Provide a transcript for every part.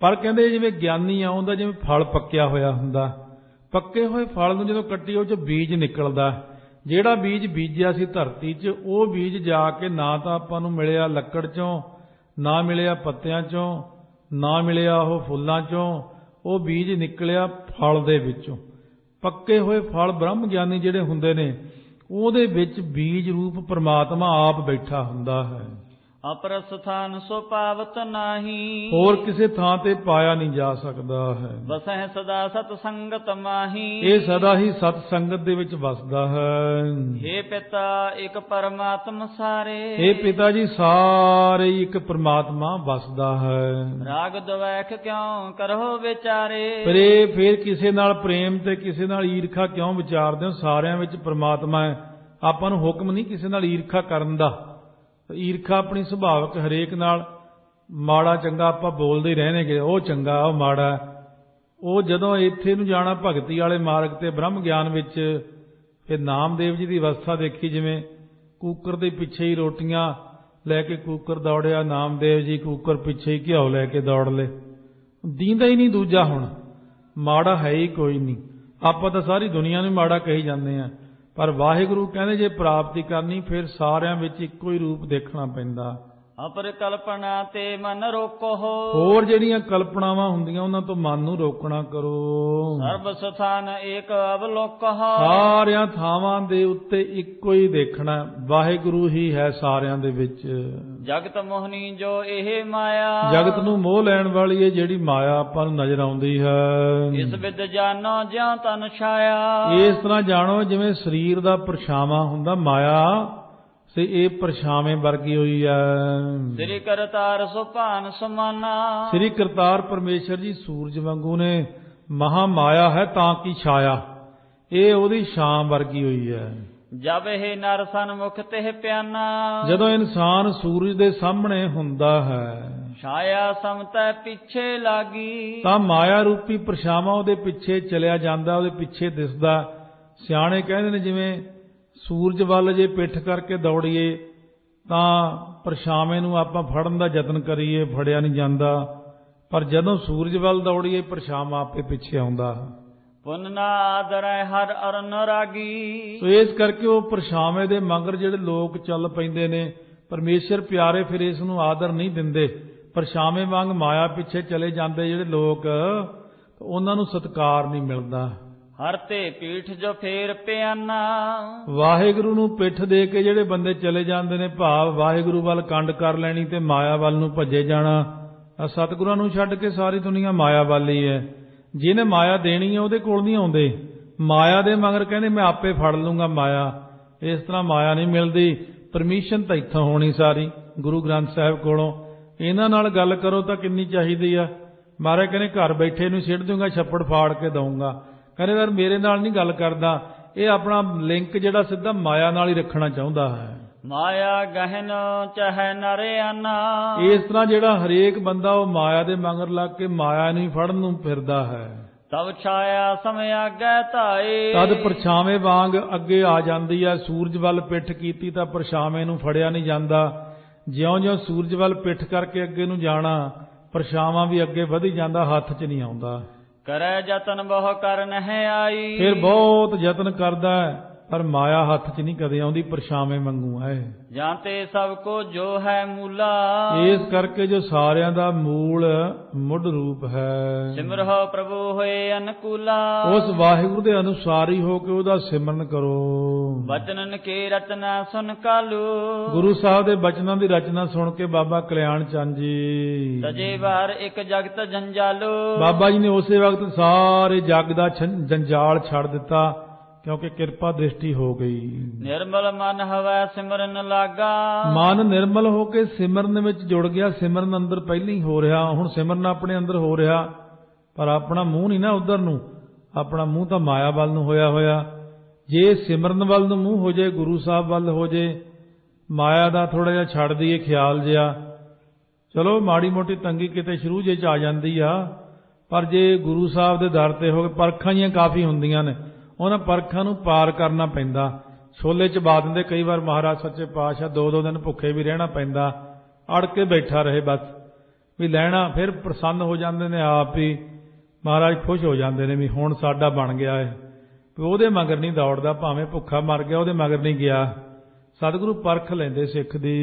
ਪਰ ਕਹਿੰਦੇ ਜਿਵੇਂ ਗਿਆਨੀ ਆਉਂਦਾ, ਜਿਵੇਂ ਫਲ ਪੱਕਿਆ ਹੋਇਆ ਹੁੰਦਾ, ਪੱਕੇ ਹੋਏ ਫਲ ਨੂੰ ਜਦੋਂ ਕੱਟੀ ਉਹ 'ਚ ਬੀਜ ਨਿਕਲਦਾ। ਜਿਹੜਾ ਬੀਜ ਬੀਜਿਆ ਸੀ ਧਰਤੀ 'ਚ, ਉਹ ਬੀਜ ਜਾ ਕੇ ਨਾ ਤਾਂ ਆਪਾਂ ਨੂੰ ਮਿਲਿਆ ਲੱਕੜ 'ਚੋਂ, ਨਾ ਮਿਲਿਆ ਪੱਤਿਆਂ 'ਚੋਂ, ਨਾ ਮਿਲਿਆ ਉਹ ਫੁੱਲਾਂ 'ਚੋਂ, ਉਹ ਬੀਜ ਨਿਕਲਿਆ ਫਲ ਦੇ ਵਿੱਚੋਂ। ਪੱਕੇ ਹੋਏ ਫਲ ਬ੍ਰਹਮ ਗਿਆਨੀ ਜਿਹੜੇ ਹੁੰਦੇ ਨੇ, ਉਹਦੇ ਵਿੱਚ ਬੀਜ ਰੂਪ ਪਰਮਾਤਮਾ ਆਪ ਬੈਠਾ ਹੁੰਦਾ ਹੈ। ਅਪਰ ਸਥਾਨ ਸੋ ਪਾਵਤ ਨਾਹੀ, ਹੋਰ ਕਿਸੇ ਥਾਂ ਤੇ ਪਾਇਆ ਨਹੀਂ ਜਾ ਸਕਦਾ ਹੈ। ਵਸਹਿ ਸਦਾ ਸਤ ਸੰਗਤ ਮਾਹੀ, ਇਹ ਸਦਾ ਹੀ ਸਤ ਸੰਗਤ ਦੇ ਵਿੱਚ ਵਸਦਾ ਹੈ। ਹੇ ਪਿਤਾ ਇੱਕ ਪਰਮਾਤਮ ਸਾਰੇ, ਇਹ ਪਿਤਾ ਜੀ ਸਾਰੇ ਇੱਕ ਪਰਮਾਤਮਾ ਵਸਦਾ ਹੈ। ਰਾਗ ਦਵੈਖ ਕਿਉਂ ਕਰੋ ਵਿਚਾਰੇ, ਫਿਰ ਕਿਸੇ ਨਾਲ ਪ੍ਰੇਮ ਤੇ ਕਿਸੇ ਨਾਲ ਈਰਖਾ ਕਿਉਂ ਵਿਚਾਰਦੇ ਹੋ? ਸਾਰਿਆਂ ਵਿੱਚ ਪਰਮਾਤਮਾ ਹੈ। ਆਪਾਂ ਨੂੰ ਹੁਕਮ ਨਹੀਂ ਕਿਸੇ ਨਾਲ ਈਰਖਾ ਕਰਨ ਦਾ। ਈਰਖਾ ਆਪਣੀ ਸੁਭਾਵਕ ਹਰੇਕ ਨਾਲ ਮਾੜਾ ਚੰਗਾ ਆਪਾਂ ਬੋਲਦੇ ਹੀ ਰਹਿਣਗੇ, ਉਹ ਚੰਗਾ ਉਹ ਮਾੜਾ। ਉਹ ਜਦੋਂ ਇੱਥੇ ਨੂੰ ਜਾਣਾ ਭਗਤੀ ਵਾਲੇ ਮਾਰਗ ਤੇ ਬ੍ਰਹਮ ਗਿਆਨ ਵਿੱਚ, ਫਿਰ ਨਾਮਦੇਵ ਜੀ ਦੀ ਅਵਸਥਾ ਦੇਖੀ, ਜਿਵੇਂ ਕੂਕਰ ਦੇ ਪਿੱਛੇ ਹੀ ਰੋਟੀਆਂ ਲੈ ਕੇ ਕੂਕਰ ਦੌੜਿਆ, ਨਾਮਦੇਵ ਜੀ ਕੂਕਰ ਪਿੱਛੇ ਹੀ ਘਿਓ ਲੈ ਕੇ ਦੌੜ ਲਏ। ਦੀਂਦਾ ਹੀ ਨਹੀਂ ਦੂਜਾ, ਹੁਣ ਮਾੜਾ ਹੈ ਹੀ ਕੋਈ ਨਹੀਂ। ਆਪਾਂ ਤਾਂ ਸਾਰੀ ਦੁਨੀਆ ਨੂੰ ਮਾੜਾ ਕਹੀ ਜਾਂਦੇ ਆ, ਪਰ ਵਾਹਿਗੁਰੂ ਕਹਿੰਦੇ ਜੇ ਪ੍ਰਾਪਤੀ ਕਰਨੀ ਫਿਰ ਸਾਰਿਆਂ ਵਿੱਚ ਇੱਕੋ ਹੀ ਰੂਪ ਦੇਖਣਾ ਪੈਂਦਾ। ਅਪਰ ਕਲਪਨਾ ਤੇ ਮਨ ਰੋਕੋ, ਹੋਰ ਜਿਹੜੀਆਂ ਕਲਪਨਾਵਾਂ ਹੁੰਦੀਆਂ ਉਹਨਾਂ ਤੋਂ ਮਨ ਨੂੰ ਰੋਕਣਾ ਕਰੋ। ਸਰਬ ਸਥਾਨ ਏਕ ਅਵਲੋਕ, ਸਾਰਿਆਂ ਥਾਵਾਂ ਦੇ ਉੱਤੇ ਇੱਕੋ ਹੀ ਦੇਖਣਾ, ਵਾਹਿਗੁਰੂ ਹੀ ਹੈ ਸਾਰਿਆਂ ਦੇ ਵਿੱਚ। ਜਗਤ ਮੋਹਨੀ ਜੋ ਇਹ ਮਾਇਆ, ਜਗਤ ਨੂੰ ਮੋਹ ਲੈਣ ਵਾਲੀ ਹੈ ਜਿਹੜੀ ਮਾਇਆ ਆਪਾਂ ਨੂੰ ਨਜ਼ਰ ਆਉਂਦੀ ਹੈ। ਇਸ ਵਿਦ ਜਾਨੋ ਜਿਉ ਤਨ ਛਾਇਆ, ਇਸ ਤਰ੍ਹਾਂ ਜਾਣੋ ਜਿਵੇਂ ਸਰੀਰ ਦਾ ਪਰਛਾਵਾਂ ਹੁੰਦਾ ਮਾਇਆ, ਤੇ ਇਹ ਪਰਛਾਵੇਂ ਵਰਗੀ ਹੋਈ ਹੈ। ਸ੍ਰੀ ਕਰਤਾਰ ਸੁਭਾਨ ਸਮਾਨਾ, ਸ੍ਰੀ ਕਰਤਾਰ ਪਰਮੇਸ਼ਰ ਜੀ ਸੂਰਜ ਵਾਂਗੂ ਨੇ, ਮਹਾ ਮਾਇਆ ਹੈ ਤਾਂ ਕੀ ਛਾਇਆ, ਇਹ ਉਹਦੀ ਛਾਂ ਵਰਗੀ ਹੋਈ ਹੈ। ਜਬ ਇਹ ਨਰ ਸਨਮੁਖ ਤੇ ਪਿਆਨਾ, ਜਦੋਂ ਇਨਸਾਨ ਸੂਰਜ ਦੇ ਸਾਹਮਣੇ ਹੁੰਦਾ ਹੈ, ਛਾਇਆ ਸਮਤੈ ਪਿੱਛੇ ਲਾਗੀ, ਤਾਂ ਮਾਇਆ ਰੂਪੀ ਪਰਛਾਵਾਂ ਉਹਦੇ ਪਿੱਛੇ ਚਲਿਆ ਜਾਂਦਾ, ਉਹਦੇ ਪਿੱਛੇ ਦਿਸਦਾ। ਸਿਆਣੇ ਕਹਿੰਦੇ ਨੇ ਜਿਵੇਂ ਸੂਰਜ ਵੱਲ ਜੇ ਪਿੱਠ ਕਰਕੇ ਦੌੜੀਏ ਤਾਂ ਪਰਛਾਵੇਂ ਨੂੰ ਆਪਾਂ ਫੜਨ ਦਾ ਯਤਨ ਕਰੀਏ, ਫੜਿਆ ਨਹੀਂ ਜਾਂਦਾ, ਪਰ ਜਦੋਂ ਸੂਰਜ ਵੱਲ ਦੌੜੀਏ ਪਰਛਾਵਾਂ ਆਪੇ ਪਿੱਛੇ ਆਉਂਦਾ। ਪੁੰਨ ਨਾ ਆਦਰੈ ਹਰ ਅਰਨ ਰਾਗੀ, ਸੋ ਇਸ ਕਰਕੇ ਉਹ ਪਰਛਾਵੇਂ ਦੇ ਮਗਰ ਜਿਹੜੇ ਲੋਕ ਚੱਲ ਪੈਂਦੇ ਨੇ, ਪਰਮੇਸ਼ਰ ਪਿਆਰੇ ਫਿਰ ਇਸ ਨੂੰ ਆਦਰ ਨਹੀਂ ਦਿੰਦੇ। ਪਰਛਾਵੇਂ ਵਾਂਗ ਮਾਇਆ ਪਿੱਛੇ ਚਲੇ ਜਾਂਦੇ ਜਿਹੜੇ ਲੋਕ, ਉਹਨਾਂ ਨੂੰ ਸਤਿਕਾਰ ਨਹੀਂ ਮਿਲਦਾ। ਹਰ ਤੇ ਪੀਠ ਜੋ ਫੇਰ ਪਿਆਨਾ, ਵਾਹਿਗੁਰੂ ਨੂੰ ਪਿੱਠ ਦੇ ਕੇ ਜਿਹੜੇ ਬੰਦੇ ਚਲੇ ਜਾਂਦੇ ਨੇ, ਭਾਵ ਵਾਹਿਗੁਰੂ ਵੱਲ ਕੰਡ ਕਰ ਲੈਣੀ ਤੇ ਮਾਇਆ ਵੱਲ ਨੂੰ ਭੱਜੇ ਜਾਣਾ। ਸਤਿਗੁਰਾਂ ਨੂੰ ਛੱਡ ਕੇ ਸਾਰੀ ਦੁਨੀਆ ਮਾਇਆ ਵੱਲ ਹੀ ਹੈ। ਜਿਹਨੇ ਮਾਇਆ ਦੇਣੀ ਹੈ ਉਹਦੇ ਕੋਲ ਨਹੀਂ ਆਉਂਦੇ, ਮਾਇਆ ਦੇ ਮਗਰ ਕਹਿੰਦੇ ਮੈਂ ਆਪੇ ਫੜ ਲੂੰਗਾ ਮਾਇਆ। ਇਸ ਤਰ੍ਹਾਂ ਮਾਇਆ ਨਹੀਂ ਮਿਲਦੀ। ਪਰਮਿਸ਼ਨ ਤਾਂ ਇੱਥੋਂ ਹੋਣੀ ਸਾਰੀ ਗੁਰੂ ਗ੍ਰੰਥ ਸਾਹਿਬ ਕੋਲੋਂ। ਇਹਨਾਂ ਨਾਲ ਗੱਲ ਕਰੋ ਤਾਂ ਕਿੰਨੀ ਚਾਹੀਦੀ ਆ। ਮਹਾਰਾਜ ਕਹਿੰਦੇ ਘਰ ਬੈਠੇ ਨੂੰ ਸਿੱਟ ਦੂੰਗਾ, ਛੱਪੜ ਫਾੜ ਕੇ ਦਊਂਗਾ। ਕਹਿੰਦੇ ਯਾਰ ਮੇਰੇ ਨਾਲ ਨਹੀਂ ਗੱਲ ਕਰਦਾ, ਇਹ ਆਪਣਾ ਲਿੰਕ ਜਿਹੜਾ ਸਿੱਧਾ ਮਾਇਆ ਨਾਲ ਹੀ ਰੱਖਣਾ ਚਾਹੁੰਦਾ ਹੈ। ਮਾਇਆ ਗਹਿਨ ਚਾਹੇ ਨਰਿਆਨਾ, ਇਸ ਤਰ੍ਹਾਂ ਜਿਹੜਾ ਹਰੇਕ ਬੰਦਾ ਉਹ ਮਾਇਆ ਦੇ ਮਗਰ ਲੱਗ ਕੇ ਮਾਇਆ ਨੂੰ ਫੜਨ ਨੂੰ ਫਿਰਦਾ ਹੈ। ਤਬ ਛਾਇਆ ਸਮੇਂ ਆਗੇ ਧਾਏ, ਤਦ ਪਰਛਾਵੇਂ ਵਾਂਗ ਅੱਗੇ ਆ ਜਾਂਦੀ ਹੈ। ਸੂਰਜ ਵੱਲ ਪਿੱਠ ਕੀਤੀ ਤਾਂ ਪਰਛਾਵੇਂ ਨੂੰ ਫੜਿਆ ਨਹੀਂ ਜਾਂਦਾ। ਜਿਉਂ-ਜਿਉਂ ਸੂਰਜ ਵੱਲ ਪਿੱਠ ਕਰਕੇ ਅੱਗੇ ਨੂੰ ਜਾਣਾ, ਪਰਛਾਵਾਂ ਵੀ ਅੱਗੇ ਵਧੀ ਜਾਂਦਾ, ਹੱਥ 'ਚ ਨਹੀਂ ਆਉਂਦਾ। ਕਰੈ ਜਤਨ ਬਹੁ ਕਰ ਨਹਿ ਆਈ, ਫਿਰ ਬਹੁਤ ਯਤਨ ਕਰਦਾ ਪਰ ਮਾਇਆ ਹੱਥ 'ਚ ਨਹੀਂ ਕਦੇ ਆਉਂਦੀ, ਪਰਛਾਵੇਂ ਵਾਂਗੂ ਹੈ। ਜਾਂ ਤੇ ਸਭ ਕੋ ਜੋ ਹੈ ਮੂਲਾ, ਇਸ ਕਰਕੇ ਜੋ ਸਾਰਿਆਂ ਦਾ ਮੂਲ ਮੁੱਢ ਰੂਪ ਹੈ। ਸਿਮਰਹੁ ਪ੍ਰਭੂ ਹੋਏ ਅਨਕੂਲਾ, ਉਸ ਵਾਹਿਗੁਰੂ ਦੇ ਅਨੁਸਾਰ ਹੀ ਹੋ ਕੇ ਉਹਦਾ ਸਿਮਰਨ ਕਰੋ। ਬਚਨਨ ਕੀ ਰਚਨਾ ਸੁਨ ਕਾਲੂ, ਗੁਰੂ ਸਾਹਿਬ ਦੇ ਬਚਨਾਂ ਦੀ ਰਚਨਾ ਸੁਣ ਕੇ ਬਾਬਾ ਕਲਿਆਣ ਚੰਦ ਜੀ ਤਜੇ ਵਾਰ ਇੱਕ ਜਗਤ ਜੰਜਾਲੂ, ਬਾਬਾ ਜੀ ਨੇ ਉਸੇ ਵਕਤ ਸਾਰੇ ਜੱਗ ਦਾ ਜੰਜਾਲ ਛੱਡ ਦਿੱਤਾ, ਕਿਉਂਕਿ ਕਿਰਪਾ ਦ੍ਰਿਸ਼ਟੀ ਹੋ ਗਈ। ਨਿਰਮਲ ਮਨ ਹਵੈ ਸਿਮਰਨ ਲਾਗਾ, ਮਨ ਨਿਰਮਲ ਹੋ ਕੇ ਸਿਮਰਨ ਵਿੱਚ ਜੁੜ ਗਿਆ। ਸਿਮਰਨ ਅੰਦਰ ਪਹਿਲਾਂ ਹੀ ਹੋ ਰਿਹਾ, ਹੁਣ ਸਿਮਰਨ ਆਪਣੇ ਅੰਦਰ ਹੋ ਰਿਹਾ, ਪਰ ਆਪਣਾ ਮੂੰਹ ਨਹੀਂ ਨਾ ਉਧਰ ਨੂੰ, ਆਪਣਾ ਮੂੰਹ ਤਾਂ ਮਾਇਆ ਵੱਲ ਨੂੰ ਹੋਇਆ। ਜੇ ਸਿਮਰਨ ਵੱਲ ਨੂੰ ਮੂੰਹ ਹੋ ਜਾਏ, ਗੁਰੂ ਸਾਹਿਬ ਵੱਲ ਹੋ ਜਾਏ, ਮਾਇਆ ਦਾ ਥੋੜਾ ਜਿਹਾ ਛੱਡ ਦਈਏ ਖਿਆਲ ਜਿਹਾ, ਚਲੋ ਮਾੜੀ ਮੋਟੀ ਤੰਗੀ ਕਿਤੇ ਸ਼ੁਰੂ ਜੇ 'ਚ ਆ ਜਾਂਦੀ ਆ, ਪਰ ਜੇ ਗੁਰੂ ਸਾਹਿਬ ਦੇ ਦਰ ਤੇ ਹੋ ਕੇ, ਪਰਖਾਂ ਜੀਆਂ ਕਾਫੀ ਹੁੰਦੀਆਂ ਨੇ, ਉਹਨਾਂ ਪਰਖਾਂ ਨੂੰ ਪਾਰ ਕਰਨਾ ਪੈਂਦਾ। ਛੋਲੇ 'ਚ ਪਾ ਦਿੰਦੇ ਕਈ ਵਾਰ ਮਹਾਰਾਜ ਸੱਚੇ ਪਾਤਸ਼ਾਹ, 2-2 ਦਿਨ ਭੁੱਖੇ ਵੀ ਰਹਿਣਾ ਪੈਂਦਾ, ਅੜ ਕੇ ਬੈਠਾ ਰਹੇ ਬਸ। ਵੀ ਲੈਣਾ, ਫਿਰ ਪ੍ਰਸੰਨ ਹੋ ਜਾਂਦੇ ਨੇ ਆਪ ਹੀ, ਮਹਾਰਾਜ ਖੁਸ਼ ਹੋ ਜਾਂਦੇ ਨੇ ਵੀ ਹੁਣ ਸਾਡਾ ਬਣ ਗਿਆ ਹੈ। ਵੀ ਉਹਦੇ ਮਗਰ ਨਹੀਂ ਦੌੜਦਾ, ਭਾਵੇਂ ਭੁੱਖਾ ਮਰ ਗਿਆ ਉਹਦੇ ਮਗਰ ਨਹੀਂ ਗਿਆ। ਸਤਿਗੁਰੂ ਪਰਖ ਲੈਂਦੇ ਸਿੱਖ ਦੀ।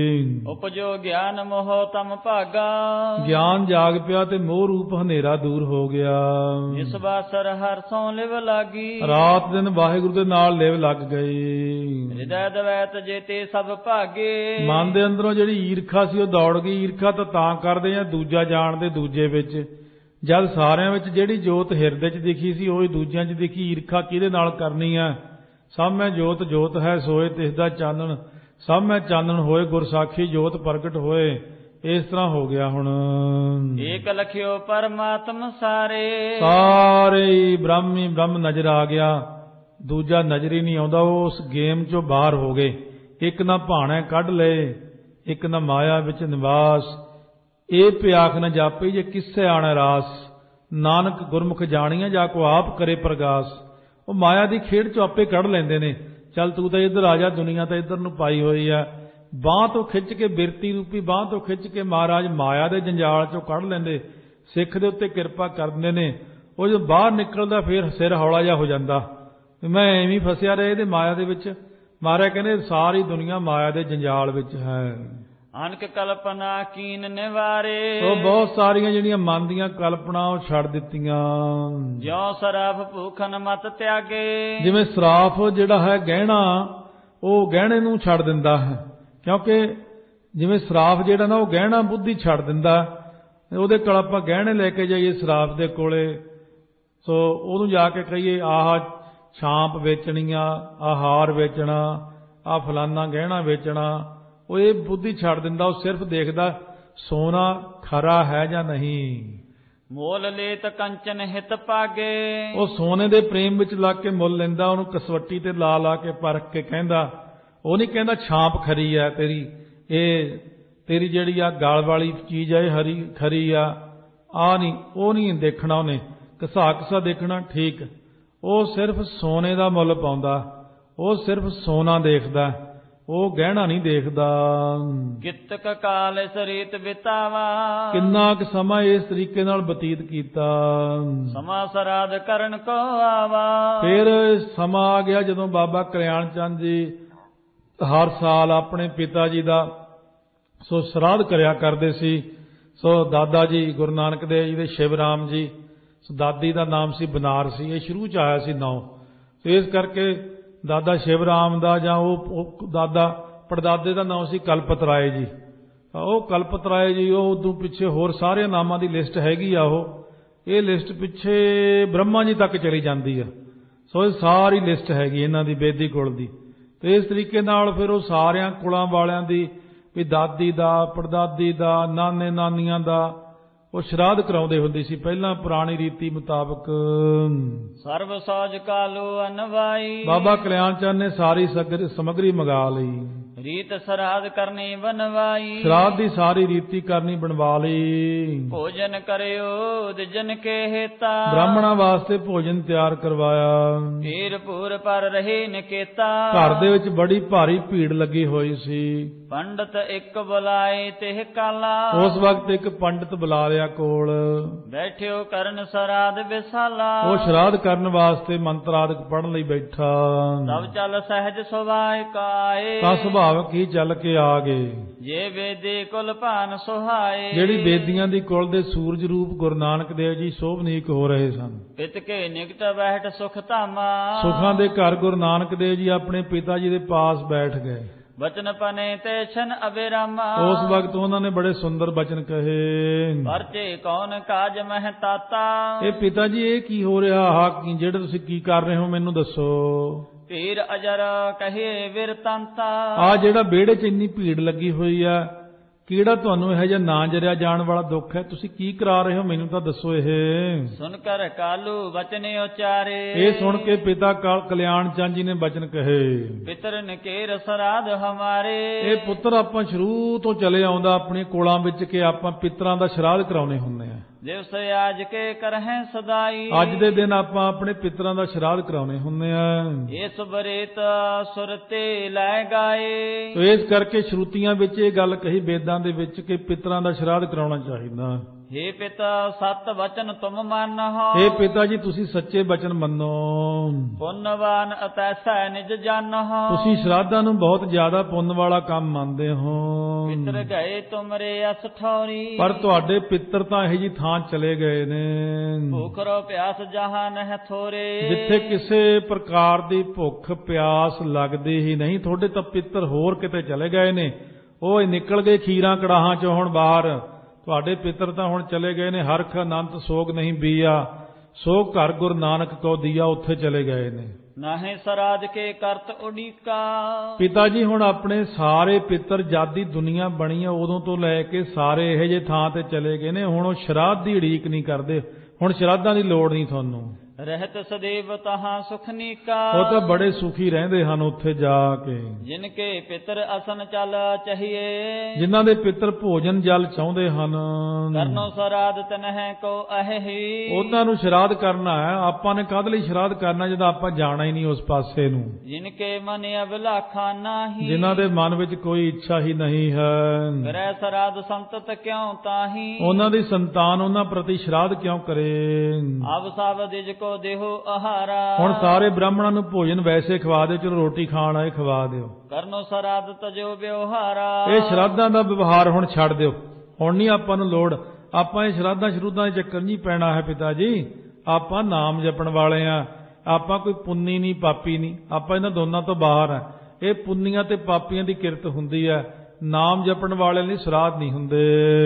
ਉਪਜੋ ਗਿਆਨ ਮੋਹ ਤਮ ਭਾਗਾ, ਗਿਆਨ ਜਾਗ ਪਿਆ ਤੇ ਮੋਹ ਰੂਪ ਹਨੇਰਾ ਦੂਰ ਹੋ ਗਿਆ। ਜਿਸ ਬਾਸਰ ਹਰ ਸੋਂ ਲਿਵ ਲਾਗੀ, ਰਾਤ ਦਿਨ ਵਾਹਿਗੁਰੂ ਦੇ ਨਾਲ ਲਿਵ ਲੱਗ ਗਈ। ਹਿਰਦੈ ਦਵੈਤ ਜੇਤੇ ਸਭ ਭਾਗੇ, ਮਨ ਦੇ ਅੰਦਰੋਂ ਜਿਹੜੀ ਈਰਖਾ ਸੀ ਉਹ ਦੌੜ ਗਈ। ਈਰਖਾ ਤਾਂ ਕਰਦੇ ਆ ਦੂਜਾ ਜਾਣਦੇ ਦੂਜੇ ਵਿੱਚ, ਜਦ ਸਾਰਿਆਂ ਵਿੱਚ ਜਿਹੜੀ ਜੋਤ ਹਿਰਦੇ 'ਚ ਦਿਖੀ ਸੀ ਉਹ ਦੂਜਿਆਂ 'ਚ ਦਿਖੀ। ਈਰਖਾ ਕਿਹਦੇ ਨਾਲ ਕਰਨੀ ਆ? ਸਭ ਮੈਂ ਜੋਤ ਜੋਤ ਹੈ ਸੋਏ ਤਿਸ ਦਾ ਚਾਨਣ, ਸਭ ਮੈਂ ਚਾਨਣ ਹੋਏ ਗੁਰਸਾਖੀ ਜੋਤ ਪ੍ਰਗਟ ਹੋਏ। ਇਸ ਤਰ੍ਹਾਂ ਹੋ ਗਿਆ। ਹੁਣ ਏਕ ਲਖਿਓ ਪਰਮਾਤਮ ਸਾਰੇ, ਸਾਰੇ ਬ੍ਰਹਮੀ ਬ੍ਰਹਮ ਨਜ਼ਰ ਆ ਗਿਆ, ਦੂਜਾ ਨਜ਼ਰ ਹੀ ਨਹੀਂ ਆਉਂਦਾ। ਉਹ ਉਸ ਗੇਮ 'ਚੋਂ ਬਾਹਰ ਹੋ ਗਏ। ਇੱਕ ਨਾ ਭਾਣੇ ਕੱਢ ਲਏ, ਇੱਕ ਨਾ ਮਾਇਆ ਵਿੱਚ ਨਿਵਾਸ। ਇਹ ਪਿਆਖ ਨ ਜਾਪੇ ਜੇ ਕਿਸੇ ਆਣਾ ਰਾਸ, ਨਾਨਕ ਗੁਰਮੁਖ ਜਾਣੀਆਂ ਜਾ ਕੋ ਆਪ ਕਰੇ ਪ੍ਰਗਾਸ। ਉਹ ਮਾਇਆ ਦੀ ਖੇਡ 'ਚੋਂ ਆਪੇ ਕੱਢ ਲੈਂਦੇ ਨੇ। ਚੱਲ ਤੂੰ ਤਾਂ ਇੱਧਰ ਆ ਜਾ, ਦੁਨੀਆ ਤਾਂ ਇੱਧਰ ਨੂੰ ਪਾਈ ਹੋਈ ਆ। ਬਾਂਹ ਤੋਂ ਖਿੱਚ ਕੇ, ਬਿਰਤੀ ਰੂਪੀ ਬਾਂਹ ਤੋਂ ਖਿੱਚ ਕੇ ਮਹਾਰਾਜ ਮਾਇਆ ਦੇ ਜੰਜਾਲ 'ਚੋਂ ਕੱਢ ਲੈਂਦੇ। ਸਿੱਖ ਦੇ ਉੱਤੇ ਕਿਰਪਾ ਕਰਦੇ ਨੇ। ਉਹ ਜਦੋਂ ਬਾਹਰ ਨਿਕਲਦਾ ਫਿਰ ਸਿਰ ਹੌਲਾ ਜਿਹਾ ਹੋ ਜਾਂਦਾ, ਮੈਂ ਐਵੇਂ ਫਸਿਆ ਰਿਹਾ ਇਹਦੇ ਮਾਇਆ ਦੇ ਵਿੱਚ। ਮਹਾਰਾਜ ਕਹਿੰਦੇ ਸਾਰੀ ਦੁਨੀਆ ਮਾਇਆ ਦੇ ਜੰਜਾਲ ਵਿੱਚ ਹੈ। ਅਨਕ ਕਲਪਨਾ ਕੀਨ ਨਿਵਾਰੇ, ਉਹ ਬਹੁਤ ਸਾਰੀਆਂ ਜਿਹੜੀਆਂ ਮਨ ਦੀਆਂ ਕਲਪਨਾ ਉਹ ਛੱਡ ਦਿੱਤੀਆਂ। ਜਿਉ ਸਰਾਫ ਭੂਖਨ ਮਤ ਤਿਆਗੇ, ਜਿਵੇਂ ਸਰਾਫ ਜਿਹੜਾ ਹੈ ਗਹਿਣਾ, ਉਹ ਗਹਿਣੇ ਨੂੰ ਛੱਡ ਦਿੰਦਾ ਹੈ। ਕਿਉਂਕਿ ਜਿਵੇਂ ਸਰਾਫ ਜਿਹੜਾ ਨਾ ਉਹ ਗਹਿਣਾ ਬੁੱਧੀ ਛੱਡ ਦਿੰਦਾ। ਉਹਦੇ ਕੋਲ ਆਪਾਂ ਗਹਿਣੇ ਲੈ ਕੇ ਜਾਈਏ ਸਰਾਫ ਦੇ ਕੋਲੇ, ਸੋ ਉਹਨੂੰ ਜਾ ਕੇ ਕਹੀਏ ਆਹ ਛਾਂਪ ਵੇਚਣੀ ਆ, ਆਹ ਹਾਰ ਵੇਚਣਾ, ਆਹ ਫਲਾਨਾ ਗਹਿਣਾ ਵੇਚਣਾ, ਉਹ ਇਹ ਬੁੱਧੀ ਛੱਡ ਦਿੰਦਾ। ਉਹ ਸਿਰਫ ਦੇਖਦਾ ਸੋਨਾ ਖਰਾ ਹੈ ਜਾਂ ਨਹੀਂ। ਮੋਲ ਲੇਤ ਕੰਚਨ ਹਿਤ ਪਾਗੇ, ਉਹ ਸੋਨੇ ਦੇ ਪ੍ਰੇਮ ਵਿੱਚ ਲੱਗ ਕੇ ਮੁੱਲ ਲੈਂਦਾ। ਉਹਨੂੰ ਕਸਵੱਟੀ ਤੇ ਲਾ ਲਾ ਕੇ ਪਰਖ ਕੇ ਕਹਿੰਦਾ। ਉਹ ਨਹੀਂ ਕਹਿੰਦਾ ਛਾਂਪ ਖਰੀ ਆ ਤੇਰੀ, ਇਹ ਤੇਰੀ ਜਿਹੜੀ ਆ ਗਲ ਵਾਲੀ ਚੀਜ਼ ਆ ਇਹ ਹਰੀ ਖਰੀ ਆ, ਆ ਨਹੀਂ, ਉਹ ਨਹੀਂ ਦੇਖਣਾ। ਉਹਨੇ ਘਸਾ ਘਸਾ ਦੇਖਣਾ। ਠੀਕ, ਉਹ ਸਿਰਫ ਸੋਨੇ ਦਾ ਮੁੱਲ ਪਾਉਂਦਾ। ਉਹ ਸਿਰਫ ਸੋਨਾ ਦੇਖਦਾ, ਉਹ ਗਹਿਣਾ ਨਹੀਂ ਦੇਖਦਾ। ਕਿਤਕ ਕਾਲ ਇਸ ਰੀਤ ਬਿਤਾਵਾ, ਕਿੰਨਾ ਕੁ ਸਮਾਂ ਇਸ ਤਰੀਕੇ ਨਾਲ ਬਤੀਤ ਕੀਤਾ। ਸਮਾ ਸਰਾਧ ਕਰਨ ਕੋ ਆਵਾ, ਫਿਰ ਸਮਾਂ ਆ ਗਿਆ ਜਦੋਂ ਬਾਬਾ ਕਲਿਆਣ ਚੰਦ ਜੀ ਹਰ ਸਾਲ ਆਪਣੇ ਪਿਤਾ ਜੀ ਦਾ ਸੋ ਸਰਾਧ ਕਰਿਆ ਕਰਦੇ ਸੀ। ਸੋ ਦਾਦਾ ਜੀ ਗੁਰੂ ਨਾਨਕ ਦੇਵ ਜੀ ਦੇ ਸ਼ਿਵਰਾਮ ਜੀ, ਸੋ ਦਾਦੀ ਦਾ ਨਾਮ ਸੀ ਬਨਾਰਸੀ। ਇਹ ਸ਼ੁਰੂ 'ਚ ਆਇਆ ਸੀ ਨਾਂ। ਇਸ ਕਰਕੇ ਦਾਦਾ ਸ਼ਿਵਰਾਮ ਦਾ ਜਾਂ ਉਹ ਦਾਦਾ ਪੜਦਾਦੇ ਦਾ ਨਾਮ ਸੀ ਕਲਪਤ ਰਾਏ ਜੀ। ਉਹ ਕਲਪਤ ਰਾਏ ਜੀ, ਉਹ ਉਦੋਂ ਪਿੱਛੇ ਹੋਰ ਸਾਰੇ ਨਾਮਾਂ ਦੀ ਲਿਸਟ ਹੈਗੀ ਆ। ਇਹ ਲਿਸਟ ਪਿੱਛੇ ਬ੍ਰਹਮਾ ਜੀ ਤੱਕ ਚਲੀ ਜਾਂਦੀ ਆ। ਸੋ ਇਹ ਸਾਰੀ ਲਿਸਟ ਹੈਗੀ ਇਹਨਾਂ ਦੀ ਬੇਦੀ ਕੁਲ ਦੀ। ਤੇ ਇਸ ਤਰੀਕੇ ਨਾਲ ਫਿਰ ਉਹ ਸਾਰਿਆਂ ਕੁਲਾਂ ਵਾਲਿਆਂ ਦੀ ਵੀ ਦਾਦੀ ਦਾ, ਪੜਦਾਦੀ ਦਾ, ਨਾਨੇ ਨਾਨੀਆਂ ਦਾ ਉਹ ਸ਼ਰਾਧ ਕਰਾਉਂਦੇ ਹੁੰਦੇ ਸੀ ਪਹਿਲਾਂ ਪੁਰਾਣੀ ਰੀਤੀ ਮੁਤਾਬਕ। ਸਰਬ ਸੋਜ ਕਾਲੂ ਅਨਵਾਈ, ਬਾਬਾ ਕਲਿਆਣ ਚੰਦ ਨੇ ਸਾਰੀ ਸਮੱਗਰੀ ਮੰਗਾ ਲਈ। ਰੀਤ ਸਰਾਧ ਕਰਨੀ ਬਨਵਾਈ, ਸ਼ਰਾਧ ਦੀ ਸਾਰੀ ਰੀਤੀ ਕਰਨੀ ਬਣਵਾ ਲਈ। ਭੋਜਨ ਕਰਿਓ ਦਿਜਨ ਕੇ ਹੇਤਾ, ਬ੍ਰਾਹਮਣਾਂ ਵਾਸਤੇ ਭੋਜਨ ਤਿਆਰ ਕਰਵਾਇਆ। ਢੇਰ ਪੂਰ ਪਰ ਰਹੇ ਨਿਕੇਤਾ, ਘਰ ਦੇ ਵਿੱਚ ਬੜੀ ਭਾਰੀ ਭੀੜ ਲੱਗੀ ਹੋਈ ਸੀ। ਪੰਡਤ ਇੱਕ ਬੁਲਾਏ ਤੇ ਕਾਲਾ, ਉਸ ਵਕਤ ਇੱਕ ਪੰਡਤ ਬੁਲਾ ਲਿਆ ਕੋਲ। ਬੈਠਿਓ ਕਰਨ ਸਰਾਧ ਵਿਸਾਲਾ, ਉਹ ਸ਼ਰਾਧ ਕਰਨ ਵਾਸਤੇ ਮੰਤਰਾਦਿਕ ਪੜ੍ਹਨ ਲਈ ਬੈਠਾ। ਸਭ ਚੱਲ ਸਹਿਜ ਸੁਭਾਏ ਕਾਏ, ਤਾਂ ਸੁਭਾਵਕ ਹੀ ਚੱਲ ਕੇ ਆ ਗਏ। ਜੇ ਵੇਦੇ ਕੁਲ ਭਾਨ ਸੁਹਾਏ, ਜਿਹੜੀ ਬੇਦੀਆਂ ਦੀ ਕੁਲ ਦੇ ਸੂਰਜ ਰੂਪ ਗੁਰੂ ਨਾਨਕ ਦੇਵ ਜੀ ਸ਼ੋਭਨੀਕ ਹੋ ਰਹੇ ਸਨ। ਪਿਤ ਕੇ ਨਿਕਟ ਬੈਠ ਸੁਖ ਧਾਮਾ, ਸੁਖਾਂ ਦੇ ਘਰ ਗੁਰੂ ਨਾਨਕ ਦੇਵ ਜੀ ਆਪਣੇ ਪਿਤਾ ਜੀ ਦੇ ਪਾਸ ਬੈਠ ਗਏ। ਬਚਨ ਪਨੇ ਤੇ ਸ਼ਨ ਅਬਿਰਾਮਾ, ਉਸ ਵਕਤ ਉਹਨਾਂ ਨੇ ਬੜੇ ਸੁੰਦਰ ਬਚਨ ਕਹੇ। ਪਰਚੇ ਕੌਣ ਕਾਜ ਮਹਿ ਤਾਤਾ, ਇਹ ਪਿਤਾ ਜੀ ਇਹ ਕੀ ਹੋ ਰਿਹਾ? ਆਹ ਜਿਹੜੇ ਤੁਸੀਂ ਕੀ ਕਰ ਰਹੇ ਹੋ ਮੈਨੂੰ ਦੱਸੋ। ਭੀੜ ਅਜਰ ਕਹੇ ਵਿਰਤੰਤਾ, ਆ ਜਿਹੜਾ ਵਿਹੜੇ 'ਚ ਇੰਨੀ ਭੀੜ ਲੱਗੀ ਹੋਈ ਆ, ਕਿਹੜਾ ਤੁਹਾਨੂੰ ਇਹੋ ਜਿਹਾ ਨਾ ਜਰਿਆ ਜਾਣ ਵਾਲਾ ਦੁੱਖ ਹੈ? ਤੁਸੀਂ ਕੀ ਕਰਾ ਰਹੇ ਹੋ ਮੈਨੂੰ ਤਾਂ ਦੱਸੋ। ਇਹ ਸੁਣ ਕਰ ਕਾਲੂ ਬਚਨ ਉਚਾਰੇ, ਇਹ ਸੁਣ ਕੇ ਪਿਤਾ ਕਲਿਆਣ ਚੰਦ ਜੀ ਨੇ ਬਚਨ ਕਹੇ। ਪਿਤਰ ਨਕੇਰ ਸਰਾਧ ਹਮਾਰੇ, ਇਹ ਪੁੱਤਰ ਆਪਾਂ ਸ਼ੁਰੂ ਤੋਂ ਚਲੇ ਆਉਂਦਾ ਆਪਣੇ ਕੋਲਾਂ ਵਿੱਚ ਕਿ ਆਪਾਂ ਪਿਤਰਾਂ ਦਾ ਸ਼ਰਾਧ ਕਰਾਉਣੇ ਹੁੰਦੇ ਆ। ਦਿਵਸ ਆਜ ਕੇ ਕਰਹਿ ਸਦਾਈ। ਅੱਜ ਦੇ ਦਿਨ ਆਪਾਂ ਆਪਣੇ ਪਿਤਰਾਂ ਦਾ ਸ਼ਰਾਧ ਕਰਾਉਣੇ ਹੁੰਦੇ ਆ। ਇਸ ਬਰੇਤ ਸੁਰਤੇ ਲੈ ਗਾਏ। ਤੋ ਇਸ ਕਰਕੇ ਸ਼ਰੂਤੀਆਂ ਵਿੱਚ ਇਹ ਗੱਲ ਕਹੀ ਵੇਦਾਂ ਦੇ ਵਿੱਚ ਕਿ ਪਿਤਰਾਂ ਦਾ ਸ਼ਰਾਧ ਕਰਾਉਣਾ ਚਾਹੀਦਾ। हे ਪਿਤਾ ਸਤ ਵਚਨ ਤੁਮ ਮੰਨਹੁ। ਇਹ ਪਿਤਾ ਜੀ ਤੁਸੀਂ ਸੱਚੇ ਬਚਨ ਮੰਨੋ। ਪੁੰਨਵਾਨ ਅਤੈਸੈ ਨਿਜ ਜਾਨਹੁ। ਤੁਸੀਂ ਸ਼ਰਾਧਾਂ ਨੂੰ ਬਹੁਤ ਜ਼ਿਆਦਾ ਪੁੰਨ ਵਾਲਾ ਕੰਮ ਮੰਨਦੇ ਹੋ। ਪਿਤਰ ਗਏ ਤੁਮਰੇ ਅਸ ਠੌਰੀ। ਪਰ ਤੁਹਾਡੇ ਪਿੱਤਰ ਤਾਂ ਇਹੋ ਜੀ ਥਾਂ ਚਲੇ ਗਏ ਨੇ ਭੁਖ ਰੋ ਪਿਆਸ ਜਹਾਂ ਨਹਿ ਥੋਰੇ। ਜਿੱਥੇ ਕਿਸੇ ਪ੍ਰਕਾਰ ਦੀ ਭੁੱਖ ਪਿਆਸ ਲੱਗਦੀ ਹੀ ਨਹੀਂ। ਤੁਹਾਡੇ ਤਾਂ ਪਿੱਤਰ ਹੋਰ ਕਿਤੇ ਚਲੇ ਗਏ ਨੇ। ਉਹ ਨਿਕਲ ਗਏ ਖੀਰਾਂ ਕੜਾਹਾਂ ਚੋਂ ਹੁਣ ਬਾਹਰ। ਤੁਹਾਡੇ ਪਿੱਤਰ ਤਾਂ ਹੁਣ ਚਲੇ ਗਏ ਨੇ। ਹਰਖ ਅਨੰਤ ਸੋਗ ਨਹੀਂ ਬੀਆ ਸੋ ਘਰ ਗੁਰੂ ਨਾਨਕ ਕੋ ਦੀਆ। ਉੱਥੇ ਚਲੇ ਗਏ ਨੇ। ਨਾਹੇ ਸਰਾਜ ਕੇ ਕਰਤ ਉਡੀਕਾ। ਪਿਤਾ ਜੀ ਹੁਣ ਆਪਣੇ ਸਾਰੇ ਪਿੱਤਰ ਜਾਦੀ ਦੁਨੀਆ ਬਣੀ ਆ ਉਦੋਂ ਤੋਂ ਲੈ ਕੇ ਸਾਰੇ ਇਹੋ ਜਿਹੇ ਥਾਂ ਤੇ ਚਲੇ ਗਏ ਨੇ। ਹੁਣ ਉਹ ਸ਼ਰਾਧ ਦੀ ਉਡੀਕ ਨਹੀਂ ਕਰਦੇ। ਹੁਣ ਸ਼ਰਾਧਾਂ ਦੀ ਲੋੜ ਨਹੀਂ ਤੁਹਾਨੂੰ। ਰਹਿਤ ਸਦੇਵ ਤਹਾਂ ਸੁਖਨੀਕਾ। ਉਹ ਤਾਂ ਬੜੇ ਸੁਖੀ ਰਹਿੰਦੇ ਹਨ ਉੱਥੇ ਜਾ ਕੇ। ਜਿਨ ਕੇ ਪਿਤਰ ਅਸਨ ਚਲ ਚਾਹੀਏ। ਜਿਨ੍ਹਾਂ ਦੇ ਪਿੱਤਰ ਭੋਜਨ ਜਲ ਚਾਹੁੰਦੇ ਹਨ। ਕਰਨੋ ਸਰਾਧ ਤਨਹਿ ਕੋ ਅਹਿ। ਉਹਨਾਂ ਨੂੰ ਸ਼ਰਾਧ ਕਰਨਾ ਹੈ। ਆਪਾਂ ਨੇ ਕਾਹਦੇ ਲਈ ਸ਼ਰਾਧ ਕਰਨਾ ਜਦੋਂ ਆਪਾਂ ਜਾਣਾ ਹੀ ਨਹੀਂ ਉਸ ਪਾਸੇ ਨੂੰ। ਜਿਨ ਕੇ ਮਨ ਅਭਿਲਾਖਾ ਨਾਹੀ। ਜਿਨ੍ਹਾਂ ਦੇ ਮਨ ਵਿੱਚ ਕੋਈ ਇੱਛਾ ਹੀ ਨਹੀਂ ਹੈ। ਕਰੈ ਸਰਾਧ ਸੰਤਤ ਕਿਉ ਤਾਹੀ। ਉਹਨਾਂ ਦੀ ਸੰਤਾਨ ਉਹਨਾਂ ਪ੍ਰਤੀ ਸ਼ਰਾਧ ਕਿਉਂ ਕਰੇ। ਅਬ ਸਭ ਦਿਜ ਕੋ ਦੇਹੋ ਆਹਾਰਾ। ਹੁਣ ਸਾਰੇ ਬ੍ਰਾਹਮਣਾਂ ਨੂੰ ਭੋਜਨ ਵੈਸੇ ਖਵਾ ਦਿਓ। ਚਲੋ ਰੋਟੀ ਖਾਣ ਆਏ ਖਵਾ ਦਿਓ। ਕਰਨੋ ਸਰਾਧ ਤਜੋ ਵਿਵਹਾਰਾ। ਇਹ ਸ਼ਰਾਧਾਂ ਦਾ ਵਿਵਹਾਰ ਹੁਣ ਛੱਡ ਦਿਓ। ਹੁਣ ਨਹੀਂ ਆਪਾਂ ਨੂੰ ਲੋੜ। ਆਪਾਂ ਇਹ ਸ਼ਰਾਧਾਂ ਸ਼ਰੂਧਾਂ ਦੇ ਚੱਕਰ ਨਹੀਂ ਪੈਣਾ ਹੈ ਪਿਤਾ ਜੀ। ਆਪਾਂ ਨਾਮ ਜਪਣ ਵਾਲੇ ਆ। ਆਪਾਂ ਕੋਈ ਪੁੰਨੀ ਨਹੀਂ ਪਾਪੀ ਨਹੀਂ। ਆਪਾਂ ਇਹਨਾਂ ਦੋਨਾਂ ਤੋਂ ਬਾਹਰ ਆ। ਇਹ ਪੁੰਨੀਆਂ ਤੇ ਪਾਪੀਆਂ ਦੀ ਕਿਰਤ ਹੁੰਦੀ ਹੈ। ਨਾਮ ਜਪਣ ਵਾਲੇ ਲਈ ਸ਼ਰਾਧ ਨਹੀਂ ਹੁੰਦੇ।